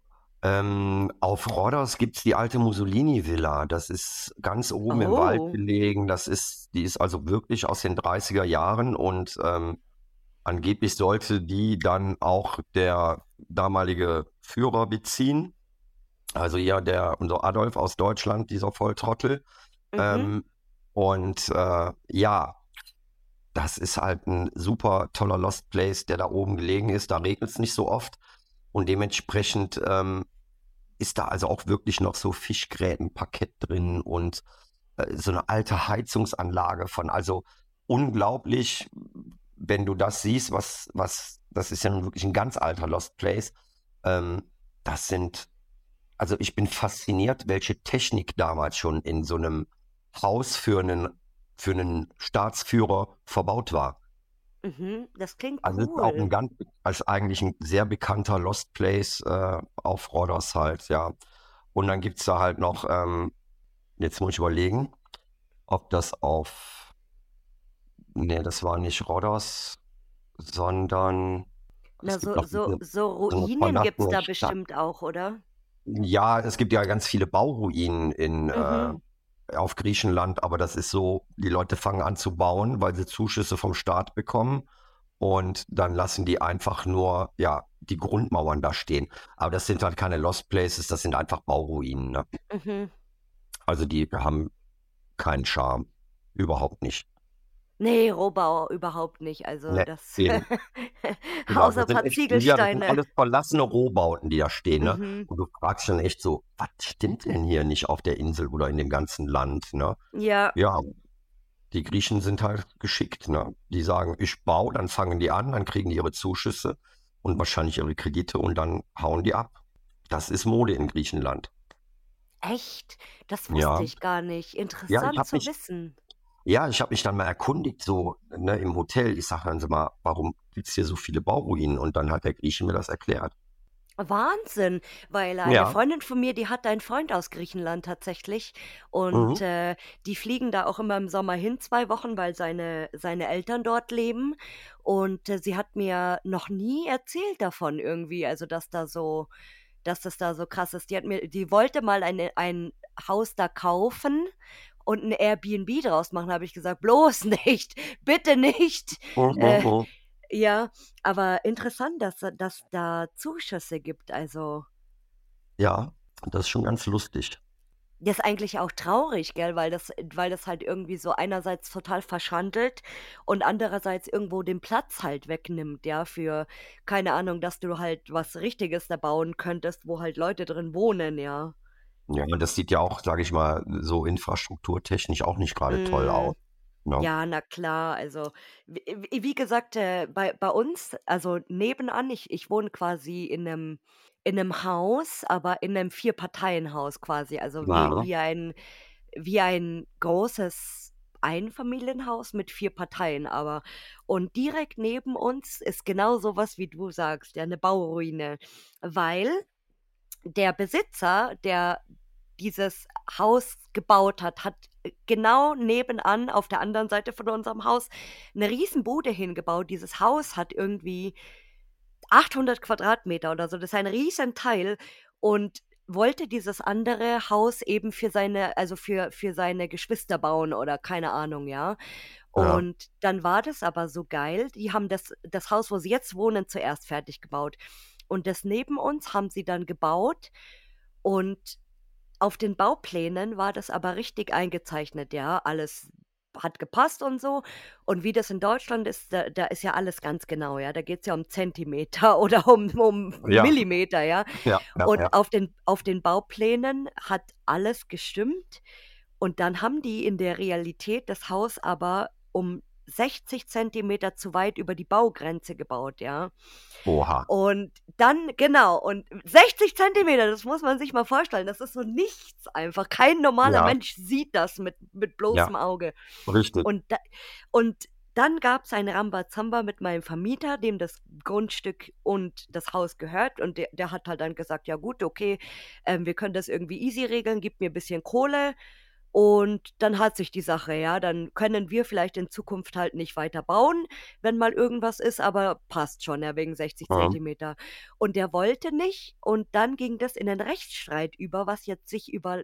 [SPEAKER 2] Ähm, auf Rhodos gibt's die alte Mussolini-Villa. Das ist ganz oben im Wald
[SPEAKER 1] Oh.
[SPEAKER 2] gelegen. Das ist, die ist also wirklich aus den dreißiger Jahren und ähm, angeblich sollte die dann auch der damalige Führer beziehen. Also ja, der, unser Adolf aus Deutschland, dieser Volltrottel.
[SPEAKER 1] Mhm.
[SPEAKER 2] Ähm, und äh, ja, das ist halt ein super toller Lost Place, der da oben gelegen ist. Da regnet es nicht so oft. Und dementsprechend ähm, ist da also auch wirklich noch so Fischgrätenparkett drin und äh, so eine alte Heizungsanlage von, also unglaublich, wenn du das siehst, was, was, das ist ja nun wirklich ein ganz alter Lost Place. Ähm, das sind, also ich bin fasziniert, welche Technik damals schon in so einem Haus für einen, für einen Staatsführer verbaut war.
[SPEAKER 1] Mhm. Das klingt
[SPEAKER 2] Also es ist auch ein
[SPEAKER 1] cool.
[SPEAKER 2] ganz, als eigentlich ein sehr bekannter Lost Place äh, auf Rhodos halt, ja. Und dann gibt's da halt noch, ähm, jetzt muss ich überlegen, ob das auf, nee, das war nicht Rhodos, sondern
[SPEAKER 1] Na,
[SPEAKER 2] es gibt
[SPEAKER 1] so
[SPEAKER 2] noch
[SPEAKER 1] so
[SPEAKER 2] diese,
[SPEAKER 1] so
[SPEAKER 2] so eine
[SPEAKER 1] Ruinen gibt's
[SPEAKER 2] verlassene
[SPEAKER 1] da
[SPEAKER 2] Stadt.
[SPEAKER 1] bestimmt auch, oder?
[SPEAKER 2] Ja, es gibt ja ganz viele Bauruinen in, äh,
[SPEAKER 1] Mhm.
[SPEAKER 2] auf Griechenland, aber das ist so, die Leute fangen an zu bauen, weil sie Zuschüsse vom Staat bekommen und dann lassen die einfach nur, ja, die Grundmauern da stehen. Aber das sind halt keine Lost Places, das sind einfach Bauruinen, ne?
[SPEAKER 1] Mhm.
[SPEAKER 2] Also die haben keinen Charme, überhaupt nicht.
[SPEAKER 1] Ne, Rohbau überhaupt nicht. Also,
[SPEAKER 2] Ne,
[SPEAKER 1] das
[SPEAKER 2] eben. Genau,
[SPEAKER 1] außer
[SPEAKER 2] das sind
[SPEAKER 1] paar
[SPEAKER 2] echt, ja, das sind
[SPEAKER 1] Ziegelsteine.
[SPEAKER 2] alles verlassene Rohbauten, die da stehen, ne?
[SPEAKER 1] Mhm.
[SPEAKER 2] Und du fragst schon echt so, was stimmt denn hier nicht auf der Insel oder in dem ganzen Land, ne?
[SPEAKER 1] Ja.
[SPEAKER 2] Ja, die Griechen sind halt geschickt, ne? Die sagen, ich baue, dann fangen die an, dann kriegen die ihre Zuschüsse und wahrscheinlich ihre Kredite und dann hauen die ab. Das ist Mode in Griechenland.
[SPEAKER 1] Echt? Das wusste
[SPEAKER 2] Ja,
[SPEAKER 1] ich gar nicht.
[SPEAKER 2] ja, ich
[SPEAKER 1] Interessant
[SPEAKER 2] habe
[SPEAKER 1] zu
[SPEAKER 2] mich,
[SPEAKER 1] wissen.
[SPEAKER 2] ja, ich habe mich dann mal erkundigt, so, ne, im Hotel. Ich sage dann so mal, warum gibt's hier so viele Bauruinen? Und dann hat der Grieche mir das erklärt.
[SPEAKER 1] Wahnsinn, weil eine
[SPEAKER 2] Ja,
[SPEAKER 1] Freundin von mir, die hat einen Freund aus Griechenland tatsächlich und,
[SPEAKER 2] mhm,
[SPEAKER 1] äh, die fliegen da auch immer im Sommer hin, zwei Wochen, weil seine seine Eltern dort leben und, äh, sie hat mir noch nie erzählt davon irgendwie, also, dass da so dass das da so krass ist. Die hat mir die wollte mal eine ein Haus da kaufen und 'n Airbnb draus machen, habe ich gesagt: „Bloß nicht, bitte nicht."
[SPEAKER 2] mhm,
[SPEAKER 1] Äh,
[SPEAKER 2] mhm.
[SPEAKER 1] ja, aber interessant, dass da dass da Zuschüsse gibt. Also,
[SPEAKER 2] Ja, das ist schon ganz lustig.
[SPEAKER 1] das ist eigentlich auch traurig, gell, weil das weil das halt irgendwie so einerseits total verschandelt und andererseits irgendwo den Platz halt wegnimmt, ja, für keine Ahnung, dass du halt was Richtiges da bauen könntest, wo halt Leute drin wohnen, ja.
[SPEAKER 2] Ja, und das sieht ja auch, sage ich mal, so infrastrukturtechnisch auch nicht gerade toll
[SPEAKER 1] Mhm.
[SPEAKER 2] aus, ne?
[SPEAKER 1] Ja, na klar. Also, w wie wie gesagt, äh, bei bei uns also, nebenan ich ich wohne quasi in 'nem in 'nem Haus, aber in 'nem Vier-Parteien-Haus quasi, also, wie
[SPEAKER 2] Ja,
[SPEAKER 1] wie ein wie ein großes Einfamilienhaus mit vier Parteien aber. Und direkt neben uns ist genau so was, wie du sagst, ja, 'ne Bauruine, weil der Besitzer, der dieses Haus gebaut hat, hat, äh, genau nebenan auf der anderen Seite von unserem Haus 'ne Riesenbude hingebaut. Dieses Haus hat irgendwie achthundert Quadratmeter oder so. Das ist ein Riesenteil und wollte dieses andere Haus eben für seine also, für für seine Geschwister bauen oder keine Ahnung, ja.
[SPEAKER 2] ja,
[SPEAKER 1] Und dann war das aber so geil, die haben das das Haus, wo sie jetzt wohnen, zuerst fertig gebaut. Und das neben uns haben sie dann gebaut und auf den Bauplänen war das aber richtig eingezeichnet, ja. Alles hat gepasst und so. Und wie das in Deutschland ist, da, da ist ja alles ganz genau, ja. Da geht es ja um Zentimeter oder um, um
[SPEAKER 2] Ja,
[SPEAKER 1] Millimeter, ja.
[SPEAKER 2] ja, ja,
[SPEAKER 1] Und
[SPEAKER 2] ja.
[SPEAKER 1] auf den, auf den Bauplänen hat alles gestimmt. Und dann haben die in der Realität das Haus aber um sechzig Zentimeter zu weit über die Baugrenze gebaut, ja.
[SPEAKER 2] Oha.
[SPEAKER 1] Und dann, genau, und sechzig Zentimeter, das muss man sich mal vorstellen, das ist so nichts einfach. Kein normaler
[SPEAKER 2] Ja,
[SPEAKER 1] Mensch sieht das mit, mit
[SPEAKER 2] ja,
[SPEAKER 1] bloßem Auge.
[SPEAKER 2] richtig.
[SPEAKER 1] Und, da, und dann gab es ein Rambazamba mit meinem Vermieter, dem das Grundstück und das Haus gehört. Und der, der hat halt dann gesagt, ja gut, okay, ähm, wir können das irgendwie easy regeln, gib mir ein bisschen Kohle. Und dann hat sich die Sache, ja. Dann können wir vielleicht in Zukunft halt nicht weiter bauen, wenn mal irgendwas ist, aber passt schon, ja, wegen sechzig
[SPEAKER 2] Mhm.
[SPEAKER 1] Zentimeter. Und der wollte nicht. Und dann ging das in einen Rechtsstreit über, was jetzt sich über,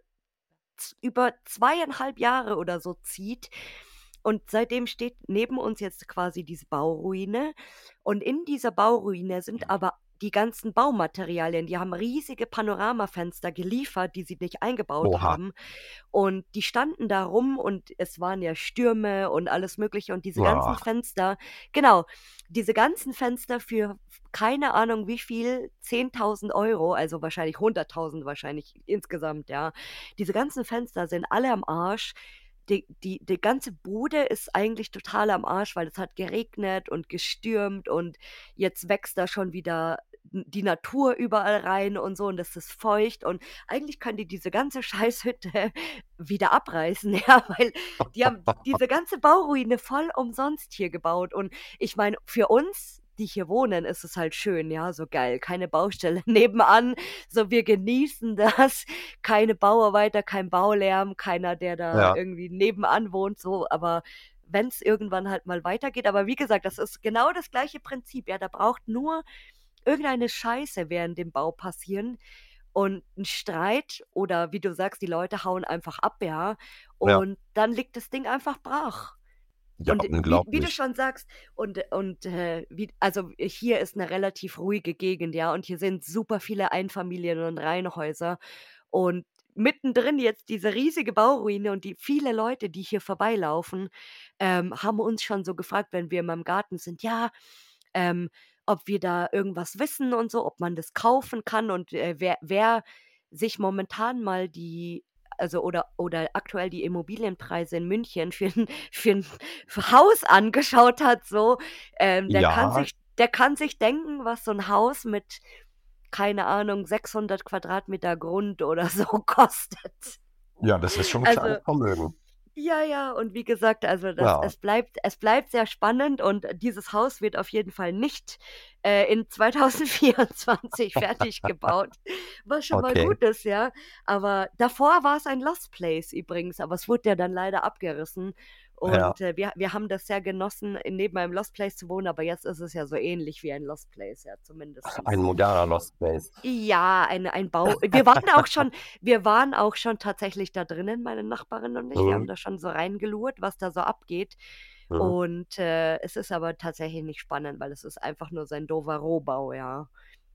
[SPEAKER 1] z- über zweieinhalb Jahre oder so zieht. Und seitdem steht neben uns jetzt quasi diese Bauruine. Und in dieser Bauruine sind aber die ganzen Baumaterialien. Die haben riesige Panoramafenster geliefert, die sie nicht eingebaut
[SPEAKER 2] Oha.
[SPEAKER 1] haben. Und die standen da rum und es waren ja Stürme und alles Mögliche und diese ganzen
[SPEAKER 2] Ach,
[SPEAKER 1] Fenster, genau, diese ganzen Fenster für keine Ahnung wie viel, zehntausend Euro, also wahrscheinlich hunderttausend wahrscheinlich insgesamt, ja. Diese ganzen Fenster sind alle am Arsch. Die, die, die ganze Bude ist eigentlich total am Arsch, weil es hat geregnet und gestürmt und jetzt wächst da schon wieder die Natur überall rein und so und das ist feucht und eigentlich können die diese ganze Scheißhütte wieder abreißen, ja, weil die haben diese ganze Bauruine voll umsonst hier gebaut. Und ich meine, für uns, die hier wohnen, ist es halt schön, ja, so geil. Keine Baustelle nebenan, so wir genießen das. Keine Bauarbeiter, kein Baulärm, keiner, der da
[SPEAKER 2] ja,
[SPEAKER 1] irgendwie nebenan wohnt, so, aber wenn es irgendwann halt mal weitergeht, aber wie gesagt, das ist genau das gleiche Prinzip, ja, da braucht nur irgendeine Scheiße während dem Bau passieren und ein Streit oder wie du sagst, die Leute hauen einfach ab, ja,
[SPEAKER 2] ja,
[SPEAKER 1] und dann liegt das Ding einfach brach.
[SPEAKER 2] ja,
[SPEAKER 1] Und wie wie du
[SPEAKER 2] unglaublich.
[SPEAKER 1] schon sagst und und, äh, wie also, hier ist eine relativ ruhige Gegend, ja, und hier sind super viele Einfamilien und Reihenhäuser und mittendrin jetzt diese riesige Bauruine und die viele Leute, die hier vorbeilaufen, ähm, haben uns schon so gefragt, wenn wir in meinem Garten sind: „Ja, ähm, ob wir da irgendwas wissen und so, ob man das kaufen kann und, äh, wer wer sich momentan mal die also, oder oder aktuell die Immobilienpreise in München für 'n für 'n Haus angeschaut hat so, ähm, der kann
[SPEAKER 2] Ja,
[SPEAKER 1] sich der kann sich denken, was so 'n Haus mit, keine Ahnung, sechshundert Quadratmeter Grund oder so kostet.
[SPEAKER 2] ja, das ist schon ein
[SPEAKER 1] Also
[SPEAKER 2] kleines Vermögen.
[SPEAKER 1] ja, ja, und wie gesagt, also das
[SPEAKER 2] Ja,
[SPEAKER 1] es bleibt es bleibt sehr spannend und dieses Haus wird auf jeden Fall nicht, äh, in zwanzig vierundzwanzig fertig gebaut, was schon mal
[SPEAKER 2] okay.
[SPEAKER 1] gut ist, ja. Aber davor war es ein Lost Place übrigens, aber es wurde ja dann leider abgerissen
[SPEAKER 2] Ja,
[SPEAKER 1] und, äh, wir wir haben das sehr genossen, in neben einem Lost Place zu wohnen, aber jetzt ist es ja so ähnlich wie ein Lost Place, ja,
[SPEAKER 2] ein
[SPEAKER 1] zumindestens.
[SPEAKER 2] moderner Lost Place.
[SPEAKER 1] Ja, ein ein Bau wir waren auch schon wir waren auch schon tatsächlich da drinnen, meine Nachbarin und ich. Wir haben
[SPEAKER 2] Mhm,
[SPEAKER 1] da schon so reingelurrt, was da so abgeht.
[SPEAKER 2] mhm.
[SPEAKER 1] Und, äh, es ist aber tatsächlich nicht spannend, weil es ist einfach nur so ein doofer Rohbau, ja.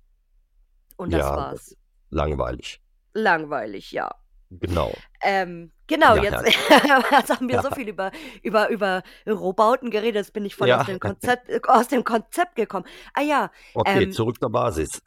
[SPEAKER 1] Und das
[SPEAKER 2] Ja, das
[SPEAKER 1] war's.
[SPEAKER 2] ist langweilig.
[SPEAKER 1] Langweilig, ja.
[SPEAKER 2] Genau.
[SPEAKER 1] Ähm, genau,
[SPEAKER 2] Ja,
[SPEAKER 1] jetzt
[SPEAKER 2] ja,
[SPEAKER 1] jetzt haben wir
[SPEAKER 2] ja,
[SPEAKER 1] so viel über über über Rohbauten geredet, jetzt bin ich voll aus
[SPEAKER 2] ja.
[SPEAKER 1] dem Konzept äh, aus dem Konzept gekommen. Ah ja,
[SPEAKER 2] Okay,
[SPEAKER 1] ähm
[SPEAKER 2] zurück zur Basis.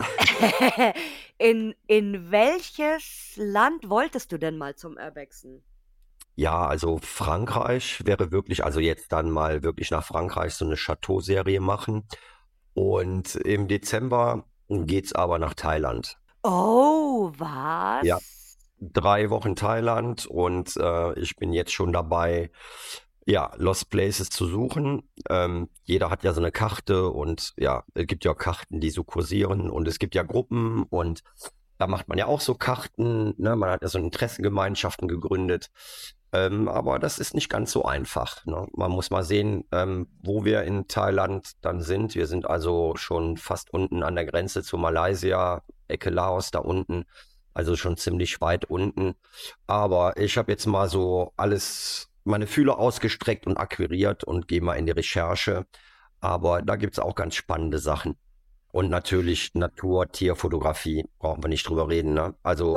[SPEAKER 1] In in welches Land wolltest du denn mal zum Urbexen?
[SPEAKER 2] Ja, also Frankreich wäre wirklich, also jetzt dann mal wirklich nach Frankreich so eine Chateau-Serie machen. Und im Dezember geht's aber nach Thailand.
[SPEAKER 1] Oh,
[SPEAKER 2] Ja,
[SPEAKER 1] was?
[SPEAKER 2] drei Wochen Thailand und äh, ich bin jetzt schon dabei, ja, Lost Places zu suchen. Ähm, jeder hat ja so eine Karte und ja, es gibt ja Karten, die so kursieren und es gibt ja Gruppen und da macht man ja auch so Karten, ne? Man hat ja so Interessengemeinschaften gegründet. Ähm, aber das ist nicht ganz so einfach, ne? Man muss mal sehen, ähm, wo wir in Thailand dann sind. Wir sind also schon fast unten an der Grenze zu Malaysia, Ecke Laos da unten, also schon ziemlich weit unten. Aber ich habe jetzt mal so alles, meine Fühler ausgestreckt und akquiriert und gehe mal in die Recherche. Aber da gibt's auch ganz spannende Sachen. Und natürlich Natur, Tierfotografie, brauchen wir nicht drüber reden, ne? Also,
[SPEAKER 1] Und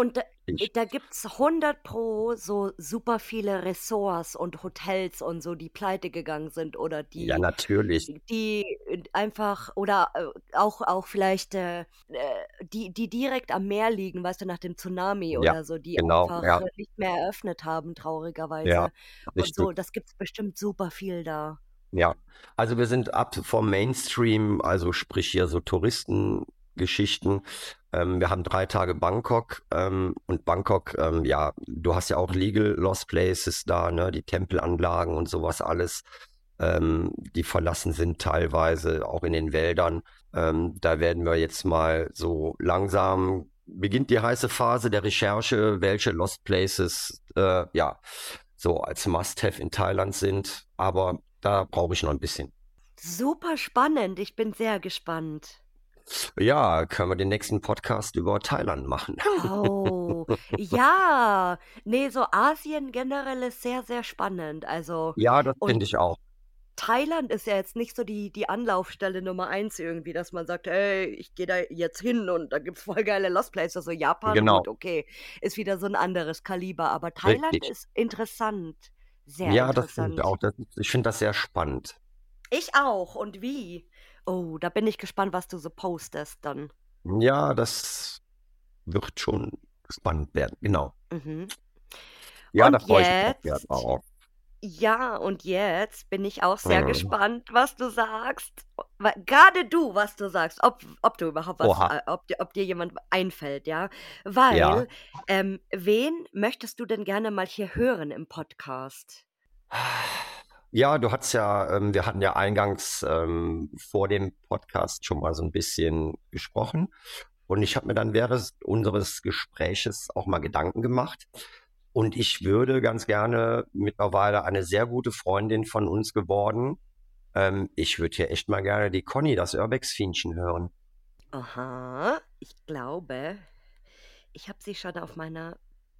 [SPEAKER 1] Äh,
[SPEAKER 2] Ich,
[SPEAKER 1] da gibt's hundert Pro so super viele Ressorts und Hotels und so, die pleite gegangen sind oder
[SPEAKER 2] ja,
[SPEAKER 1] die
[SPEAKER 2] natürlich.
[SPEAKER 1] die äh, einfach oder, äh, auch auch vielleicht, äh, äh, die die direkt am Meer liegen, weißt du, nach dem Tsunami
[SPEAKER 2] Ja,
[SPEAKER 1] oder so, die
[SPEAKER 2] genau,
[SPEAKER 1] einfach,
[SPEAKER 2] ja,
[SPEAKER 1] äh, nicht mehr eröffnet haben,
[SPEAKER 2] ja,
[SPEAKER 1] traurigerweise und
[SPEAKER 2] richtig.
[SPEAKER 1] so. Das gibt's bestimmt super viel da.
[SPEAKER 2] Ja, also wir sind ab vom Mainstream, also sprich hier so Touristengeschichten. Ähm, wir haben drei Tage Bangkok ähm, und Bangkok, ähm, ja, du hast ja auch Legal Lost Places da, ne, die Tempelanlagen und sowas alles, ähm, die verlassen sind teilweise auch in den Wäldern. Ähm, da werden wir jetzt mal so langsam, beginnt die heiße Phase der Recherche, welche Lost Places, äh, ja, so als Must-have in Thailand sind, aber da brauche ich noch ein bisschen.
[SPEAKER 1] Super spannend, ich bin sehr gespannt.
[SPEAKER 2] Ja, können wir den nächsten Podcast über Thailand machen.
[SPEAKER 1] Oh, ja. Ne, so Asien generell ist sehr, sehr spannend. Also
[SPEAKER 2] Ja, das
[SPEAKER 1] und
[SPEAKER 2] finde ich auch.
[SPEAKER 1] Thailand ist ja jetzt nicht so die die Anlaufstelle Nummer eins irgendwie, dass man sagt: „Hey, ich gehe da jetzt hin und da gibt's voll geile Lost Places." So Japan, gut,
[SPEAKER 2] Genau,
[SPEAKER 1] okay, ist wieder so 'n anderes Kaliber, aber Thailand
[SPEAKER 2] richtig.
[SPEAKER 1] ist interessant, sehr
[SPEAKER 2] Ja, das finde ich
[SPEAKER 1] interessant.
[SPEAKER 2] auch. Das, ich finde das sehr spannend.
[SPEAKER 1] Ich auch und wie. Oh, da bin ich gespannt, was du so postest dann.
[SPEAKER 2] Ja, das wird schon spannend werden. Genau.
[SPEAKER 1] Mhm.
[SPEAKER 2] Ja, da
[SPEAKER 1] Und
[SPEAKER 2] freue ich mich auch sehr
[SPEAKER 1] jetzt
[SPEAKER 2] drauf.
[SPEAKER 1] ja, und jetzt bin ich auch sehr
[SPEAKER 2] Mhm.
[SPEAKER 1] gespannt, was du sagst. Weil grade du, was du sagst, ob ob du überhaupt was
[SPEAKER 2] Oha.
[SPEAKER 1] äh, ob dir ob dir jemand einfällt, ja?
[SPEAKER 2] Ja.
[SPEAKER 1] Weil, ähm, wen möchtest du denn gerne mal hier hören im Podcast?
[SPEAKER 2] Ja, du hattest ja, ähm, wir hatten ja eingangs ähm, vor dem Podcast schon mal so ein bisschen gesprochen. Und ich habe mir dann während unseres Gespräches auch mal Gedanken gemacht. Und ich würde ganz gerne mittlerweile eine sehr gute Freundin von uns geworden. Ähm, ich würde hier echt mal gerne die Conny, das Urbex-Fienchen hören.
[SPEAKER 1] Aha, ich glaube, ich habe sie schon auf meiner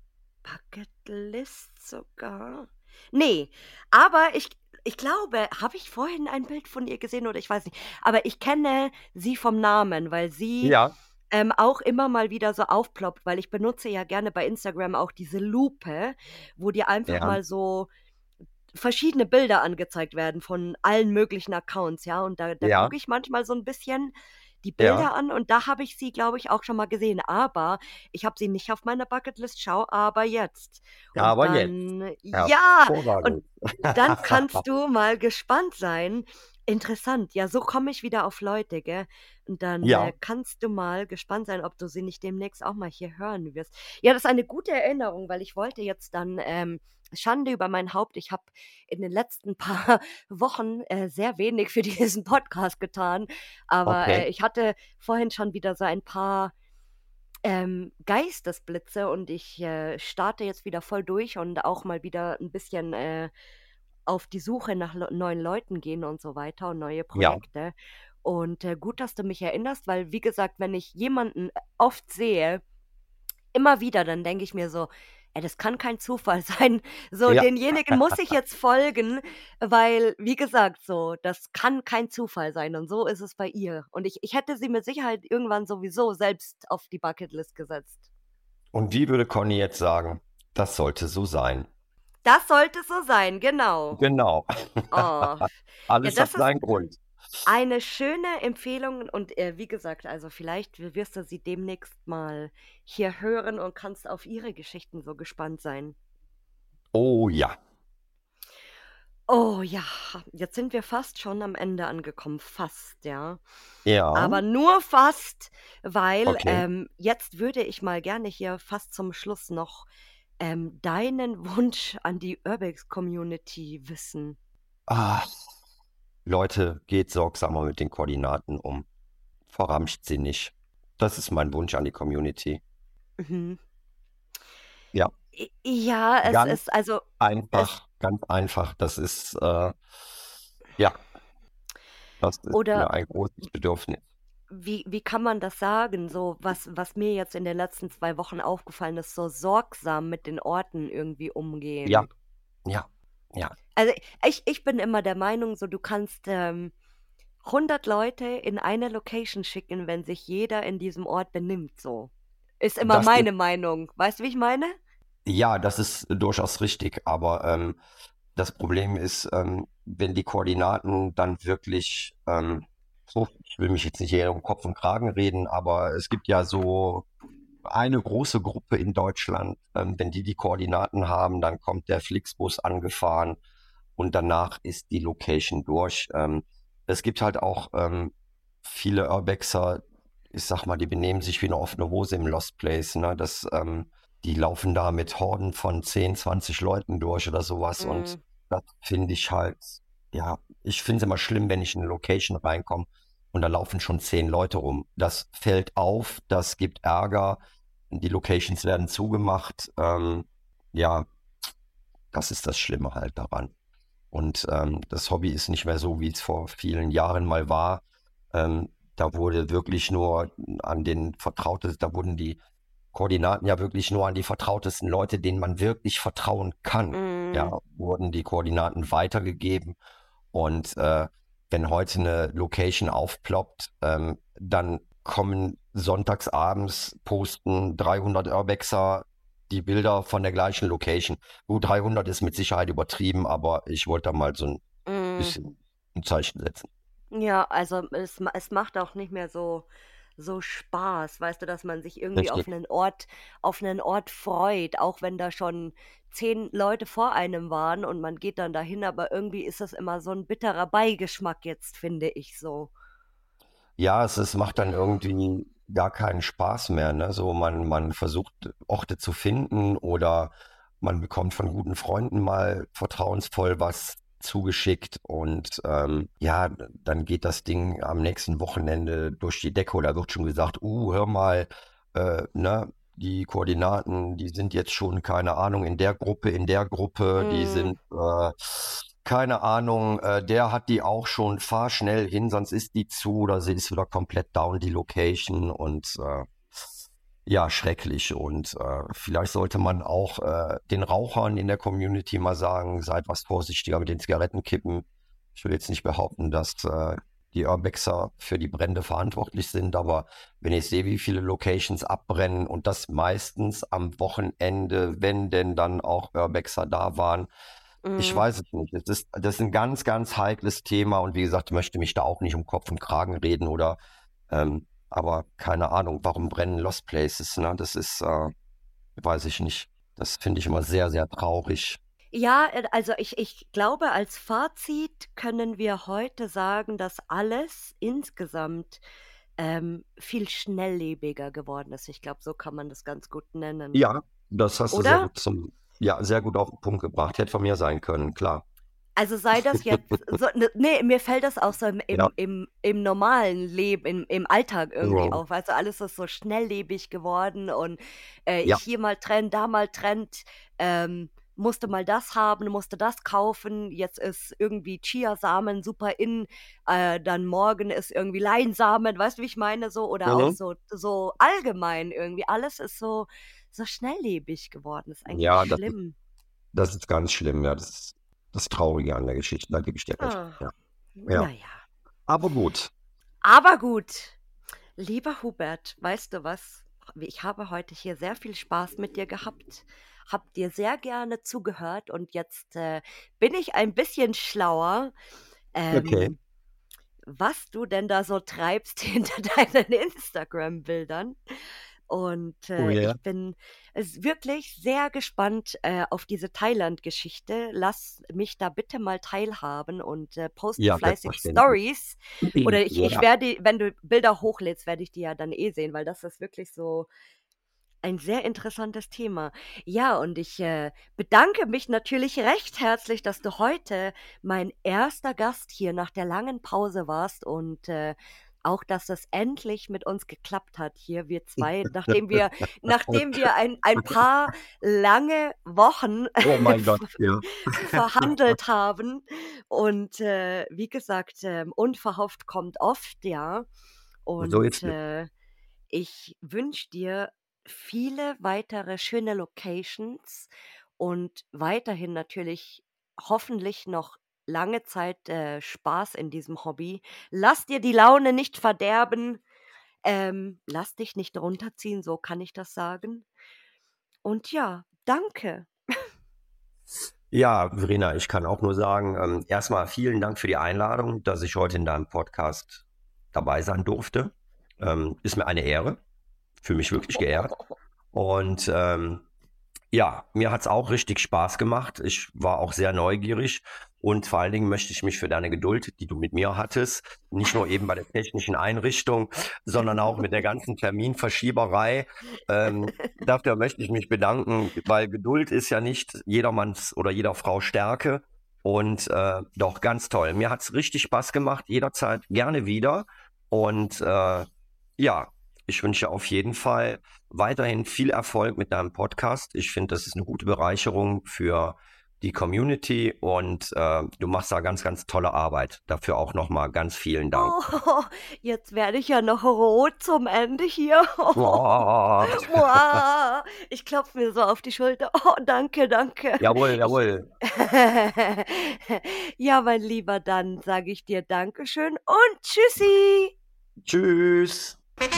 [SPEAKER 1] Bucketlist sogar. Ne, aber ich ich glaube, habe ich vorhin ein Bild von ihr gesehen oder ich weiß nicht, aber ich kenne sie vom Namen, weil sie,
[SPEAKER 2] Ja,
[SPEAKER 1] ähm, auch immer mal wieder so aufploppt, weil ich benutze ja gerne bei Instagram auch diese Lupe, wo dir einfach
[SPEAKER 2] ja,
[SPEAKER 1] mal so verschiedene Bilder angezeigt werden von allen möglichen Accounts, ja? Und da da
[SPEAKER 2] ja,
[SPEAKER 1] gucke ich manchmal so 'n bisschen die
[SPEAKER 2] ja,
[SPEAKER 1] Bilder an und da habe ich sie, glaube ich, auch schon mal gesehen, aber ich habe sie nicht auf meiner Bucketlist, schau aber jetzt.
[SPEAKER 2] ja,
[SPEAKER 1] Und
[SPEAKER 2] aber jetzt.
[SPEAKER 1] dann ja, und
[SPEAKER 2] Hervorragend.
[SPEAKER 1] dann kannst du mal gespannt sein. Interessant, ja, so komme ich wieder auf Leute, gell? Und dann, äh,
[SPEAKER 2] Ja,
[SPEAKER 1] kannst du mal gespannt sein, ob du sie nicht demnächst auch mal hier hören wirst. Ja, das ist eine gute Erinnerung, weil ich wollte jetzt dann, ähm Schande über mein Haupt, ich habe in den letzten paar Wochen, äh, sehr wenig für diesen Podcast getan, aber,
[SPEAKER 2] okay.
[SPEAKER 1] äh, ich hatte vorhin schon wieder so ein paar, ähm, Geistesblitze und ich, äh, starte jetzt wieder voll durch und auch mal wieder 'n bisschen, äh, auf die Suche nach Leu neuen Leuten gehen und so weiter und neue
[SPEAKER 2] Ja,
[SPEAKER 1] Projekte. Und, äh, gut, dass du mich erinnerst, weil, wie gesagt, wenn ich jemanden, äh, oft sehe immer wieder, dann denke ich mir so: „Ey, das kann kein Zufall sein. So,
[SPEAKER 2] ja.
[SPEAKER 1] denjenigen muss ich jetzt folgen, weil, wie gesagt, so, das kann kein Zufall sein." Und so ist es bei ihr. Und ich ich hätte sie mit Sicherheit irgendwann sowieso selbst auf die Bucketlist gesetzt.
[SPEAKER 2] Und wie würde Conny jetzt sagen? Das sollte so sein.
[SPEAKER 1] Das sollte so sein, genau.
[SPEAKER 2] Genau.
[SPEAKER 1] Oh, ja,
[SPEAKER 2] Alles hat
[SPEAKER 1] das ist
[SPEAKER 2] seinen Grund.
[SPEAKER 1] eine schöne Empfehlung und, äh, wie gesagt, also, vielleicht w wirst du sie demnächst mal hier hören und kannst auf ihre Geschichten so gespannt sein.
[SPEAKER 2] Oh ja.
[SPEAKER 1] Oh ja, jetzt sind wir fast schon am Ende angekommen, fast, ja.
[SPEAKER 2] Ja,
[SPEAKER 1] Aber nur fast, weil,
[SPEAKER 2] okay.
[SPEAKER 1] ähm, jetzt würde ich mal gerne hier fast zum Schluss noch, ähm, deinen Wunsch an die Urbex-Community wissen.
[SPEAKER 2] Ah, Leute, geht sorgsamer mit den Koordinaten um. Verramscht sie nicht. Das ist mein Wunsch an die Community.
[SPEAKER 1] Mhm.
[SPEAKER 2] Ja,
[SPEAKER 1] J ja, es
[SPEAKER 2] ganz
[SPEAKER 1] ist also es
[SPEAKER 2] einfach, ganz einfach. Das ist, äh, ja, das ist
[SPEAKER 1] oder
[SPEAKER 2] mir ein großes Bedürfnis.
[SPEAKER 1] wie wie kann man das sagen? So, was was mir jetzt in den letzten zwei Wochen aufgefallen ist, so sorgsam mit den Orten irgendwie
[SPEAKER 2] Ja,
[SPEAKER 1] umgehen.
[SPEAKER 2] ja, ja,
[SPEAKER 1] Also, ich ich bin immer der Meinung, so, du kannst, ähm, hundert Leute in eine Location schicken, wenn sich jeder in diesem Ort benimmt so. ist immer
[SPEAKER 2] Das ist,
[SPEAKER 1] meine Meinung. Weißt du, wie ich meine?
[SPEAKER 2] ja, das ist durchaus richtig, aber ähm, das Problem ist, ähm, wenn die Koordinaten dann wirklich, ähm, so, ich will mich jetzt nicht hier um Kopf und Kragen reden, aber es gibt ja so eine große Gruppe in Deutschland, ähm, wenn die die Koordinaten haben, dann kommt der Flixbus angefahren und danach ist die Location durch. Ähm, es gibt halt auch ähm, viele Urbexer, ich sag mal, die benehmen sich wie eine offene Hose im Lost Place, ne? Das, ähm, die laufen da mit Horden von zehn, zwanzig Leuten durch oder sowas und
[SPEAKER 1] Mm,
[SPEAKER 2] das finde ich halt, ja, ich finde es immer schlimm, wenn ich in eine Location reinkomme und da laufen schon zehn Leute rum. Das fällt auf, das gibt Ärger, die Locations werden zugemacht. Ähm, ja, das ist das Schlimme halt daran. Und ähm, das Hobby ist nicht mehr so, wie es vor vielen Jahren mal war. Ähm, da wurde wirklich nur an den vertrautesten, da wurden die Koordinaten ja wirklich nur an die vertrautesten Leute, denen man wirklich vertrauen kann,
[SPEAKER 1] mm,
[SPEAKER 2] ja, wurden die Koordinaten weitergegeben. Und äh, wenn heute eine Location aufploppt, ähm, dann kommen sonntagsabends, posten dreihundert Urbexer die Bilder von der gleichen Location. Gut, dreihundert ist mit Sicherheit übertrieben, aber ich wollte da mal so ein
[SPEAKER 1] mm.
[SPEAKER 2] bisschen ein Zeichen setzen.
[SPEAKER 1] Ja, also es, ma- es macht auch nicht mehr so, so Spaß, weißt du, dass man sich irgendwie auf
[SPEAKER 2] Richtig.
[SPEAKER 1] einen Ort, auf einen Ort freut, auch wenn da schon zehn Leute vor einem waren und man geht dann dahin, aber irgendwie ist das immer so ein bitterer Beigeschmack jetzt, finde ich so.
[SPEAKER 2] Ja, es, es macht dann irgendwie gar keinen Spaß mehr, ne? So, man, man versucht Orte zu finden oder man bekommt von guten Freunden mal vertrauensvoll was zugeschickt und ähm, ja, dann geht das Ding am nächsten Wochenende durch die Decke oder wird schon gesagt, uh, hör mal, äh, ne? Die Koordinaten, die sind jetzt schon, keine Ahnung, in der Gruppe, in der Gruppe, die
[SPEAKER 1] Mm,
[SPEAKER 2] sind äh, keine Ahnung, äh, der hat die auch schon, fahr schnell hin, sonst ist die zu oder sie ist wieder komplett down, die Location und äh, ja, schrecklich. Und äh, vielleicht sollte man auch äh, den Rauchern in der Community mal sagen, seid was vorsichtiger mit den Zigarettenkippen. Ich will jetzt nicht behaupten, dass äh, die Urbexer für die Brände verantwortlich sind, aber wenn ich sehe, wie viele Locations abbrennen und das meistens am Wochenende, wenn denn dann auch Urbexer da waren, ich
[SPEAKER 1] mm.
[SPEAKER 2] weiß es nicht. Es ist, das ist ein ganz, ganz heikles Thema und wie gesagt, ich möchte mich da auch nicht um Kopf und Kragen reden oder, ähm, aber keine Ahnung, warum brennen Lost Places, ne? Das ist, äh, weiß ich nicht. Das finde ich immer sehr, sehr traurig.
[SPEAKER 1] Ja, äh, also ich, ich glaube, als Fazit können wir heute sagen, dass alles insgesamt ähm, viel schnelllebiger geworden ist. Ich glaube, so kann man das ganz gut nennen.
[SPEAKER 2] Ja, das hast du sehr
[SPEAKER 1] Oder?
[SPEAKER 2] gut zum, ja, sehr gut auf den Punkt gebracht. Hätte von mir sein können, klar.
[SPEAKER 1] Also sei das jetzt, so, ne, nee, mir fällt das auch so im,
[SPEAKER 2] Ja.
[SPEAKER 1] im, im, im normalen Leben, im, im Alltag irgendwie
[SPEAKER 2] Ja.
[SPEAKER 1] auf. Also alles ist so schnelllebig geworden und äh,
[SPEAKER 2] Ja.
[SPEAKER 1] hier mal Trend, da mal Trend, ähm, musste mal das haben, musste das kaufen, jetzt ist irgendwie Chiasamen super in, äh, dann morgen ist irgendwie Leinsamen, weißt du, wie ich meine, so, oder auch
[SPEAKER 2] Mhm.
[SPEAKER 1] so, so allgemein irgendwie, alles ist so, so schnelllebig geworden, ist eigentlich
[SPEAKER 2] Ja, das ist,
[SPEAKER 1] schlimm.
[SPEAKER 2] das ist ganz schlimm. Ja, das ist das Traurige an der Geschichte. Da gebe ich dir recht.
[SPEAKER 1] Ah,
[SPEAKER 2] Ja. Ja.
[SPEAKER 1] naja.
[SPEAKER 2] Aber gut.
[SPEAKER 1] Aber gut, lieber Hubert, weißt du was? Ich habe heute hier sehr viel Spaß mit dir gehabt, habe dir sehr gerne zugehört und jetzt äh, bin ich ein bisschen schlauer,
[SPEAKER 2] Okay.
[SPEAKER 1] ähm, was du denn da so treibst hinter deinen Instagram-Bildern. Und
[SPEAKER 2] Oh
[SPEAKER 1] äh,
[SPEAKER 2] ja.
[SPEAKER 1] ich bin es wirklich sehr gespannt äh, auf diese Thailand-Geschichte. Lass mich da bitte mal teilhaben und äh, poste
[SPEAKER 2] Ja,
[SPEAKER 1] fleißig
[SPEAKER 2] selbstverständlich.
[SPEAKER 1] Stories. Oder ich, ich
[SPEAKER 2] Ja.
[SPEAKER 1] werde, wenn du Bilder hochlädst, werde ich die ja dann eh sehen, weil das ist wirklich so ein sehr interessantes Thema. Ja, und ich äh, bedanke mich natürlich recht herzlich, dass du heute mein erster Gast hier nach der langen Pause warst und äh, auch, dass das endlich mit uns geklappt hat hier, wir zwei, nachdem wir, nachdem wir ein, ein paar lange Wochen
[SPEAKER 2] Oh mein Gott, ja.
[SPEAKER 1] verhandelt haben. Und äh, wie gesagt, ähm, unverhofft kommt oft, ja.
[SPEAKER 2] So
[SPEAKER 1] Und
[SPEAKER 2] ist es.
[SPEAKER 1] äh, ich wünsche dir viele weitere schöne Locations und weiterhin natürlich hoffentlich noch lange Zeit äh, Spaß in diesem Hobby. Lass dir die Laune nicht verderben. Ähm, lass dich nicht runterziehen, so kann ich das sagen. Und ja, danke.
[SPEAKER 2] Ja, Verena, ich kann auch nur sagen, ähm, erstmal vielen Dank für die Einladung, dass ich heute in deinem Podcast dabei sein durfte. Ähm, ist mir eine Ehre, fühle mich wirklich geehrt. Und ähm, ja, mir hat es auch richtig Spaß gemacht. Ich war auch sehr neugierig und vor allen Dingen möchte ich mich für deine Geduld, die du mit mir hattest, nicht nur eben bei der technischen Einrichtung, sondern auch mit der ganzen Terminverschieberei. Ähm, dafür möchte ich mich bedanken, weil Geduld ist ja nicht jedermanns oder jeder Frau Stärke. Und äh, doch, ganz toll. Mir hat es richtig Spaß gemacht, jederzeit gerne wieder. Und äh, ja, ich wünsche auf jeden Fall weiterhin viel Erfolg mit deinem Podcast. Ich finde, das ist eine gute Bereicherung für die Community und äh, du machst da ganz, ganz tolle Arbeit. Dafür auch nochmal ganz vielen Dank.
[SPEAKER 1] Oh, jetzt werde ich ja noch rot zum Ende hier.
[SPEAKER 2] Boah.
[SPEAKER 1] Boah, ich klopfe mir so auf die Schulter. Oh, danke, danke.
[SPEAKER 2] Jawohl, jawohl.
[SPEAKER 1] Ja, mein Lieber, dann sage ich dir Dankeschön und Tschüssi.
[SPEAKER 2] Tschüss.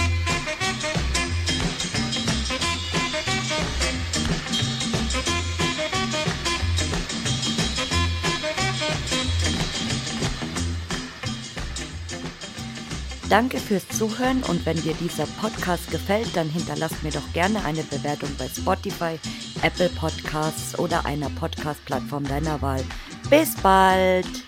[SPEAKER 1] Danke fürs Zuhören und wenn dir dieser Podcast gefällt, dann hinterlass mir doch gerne eine Bewertung bei Spotify, Apple Podcasts oder einer Podcast-Plattform deiner Wahl. Bis bald!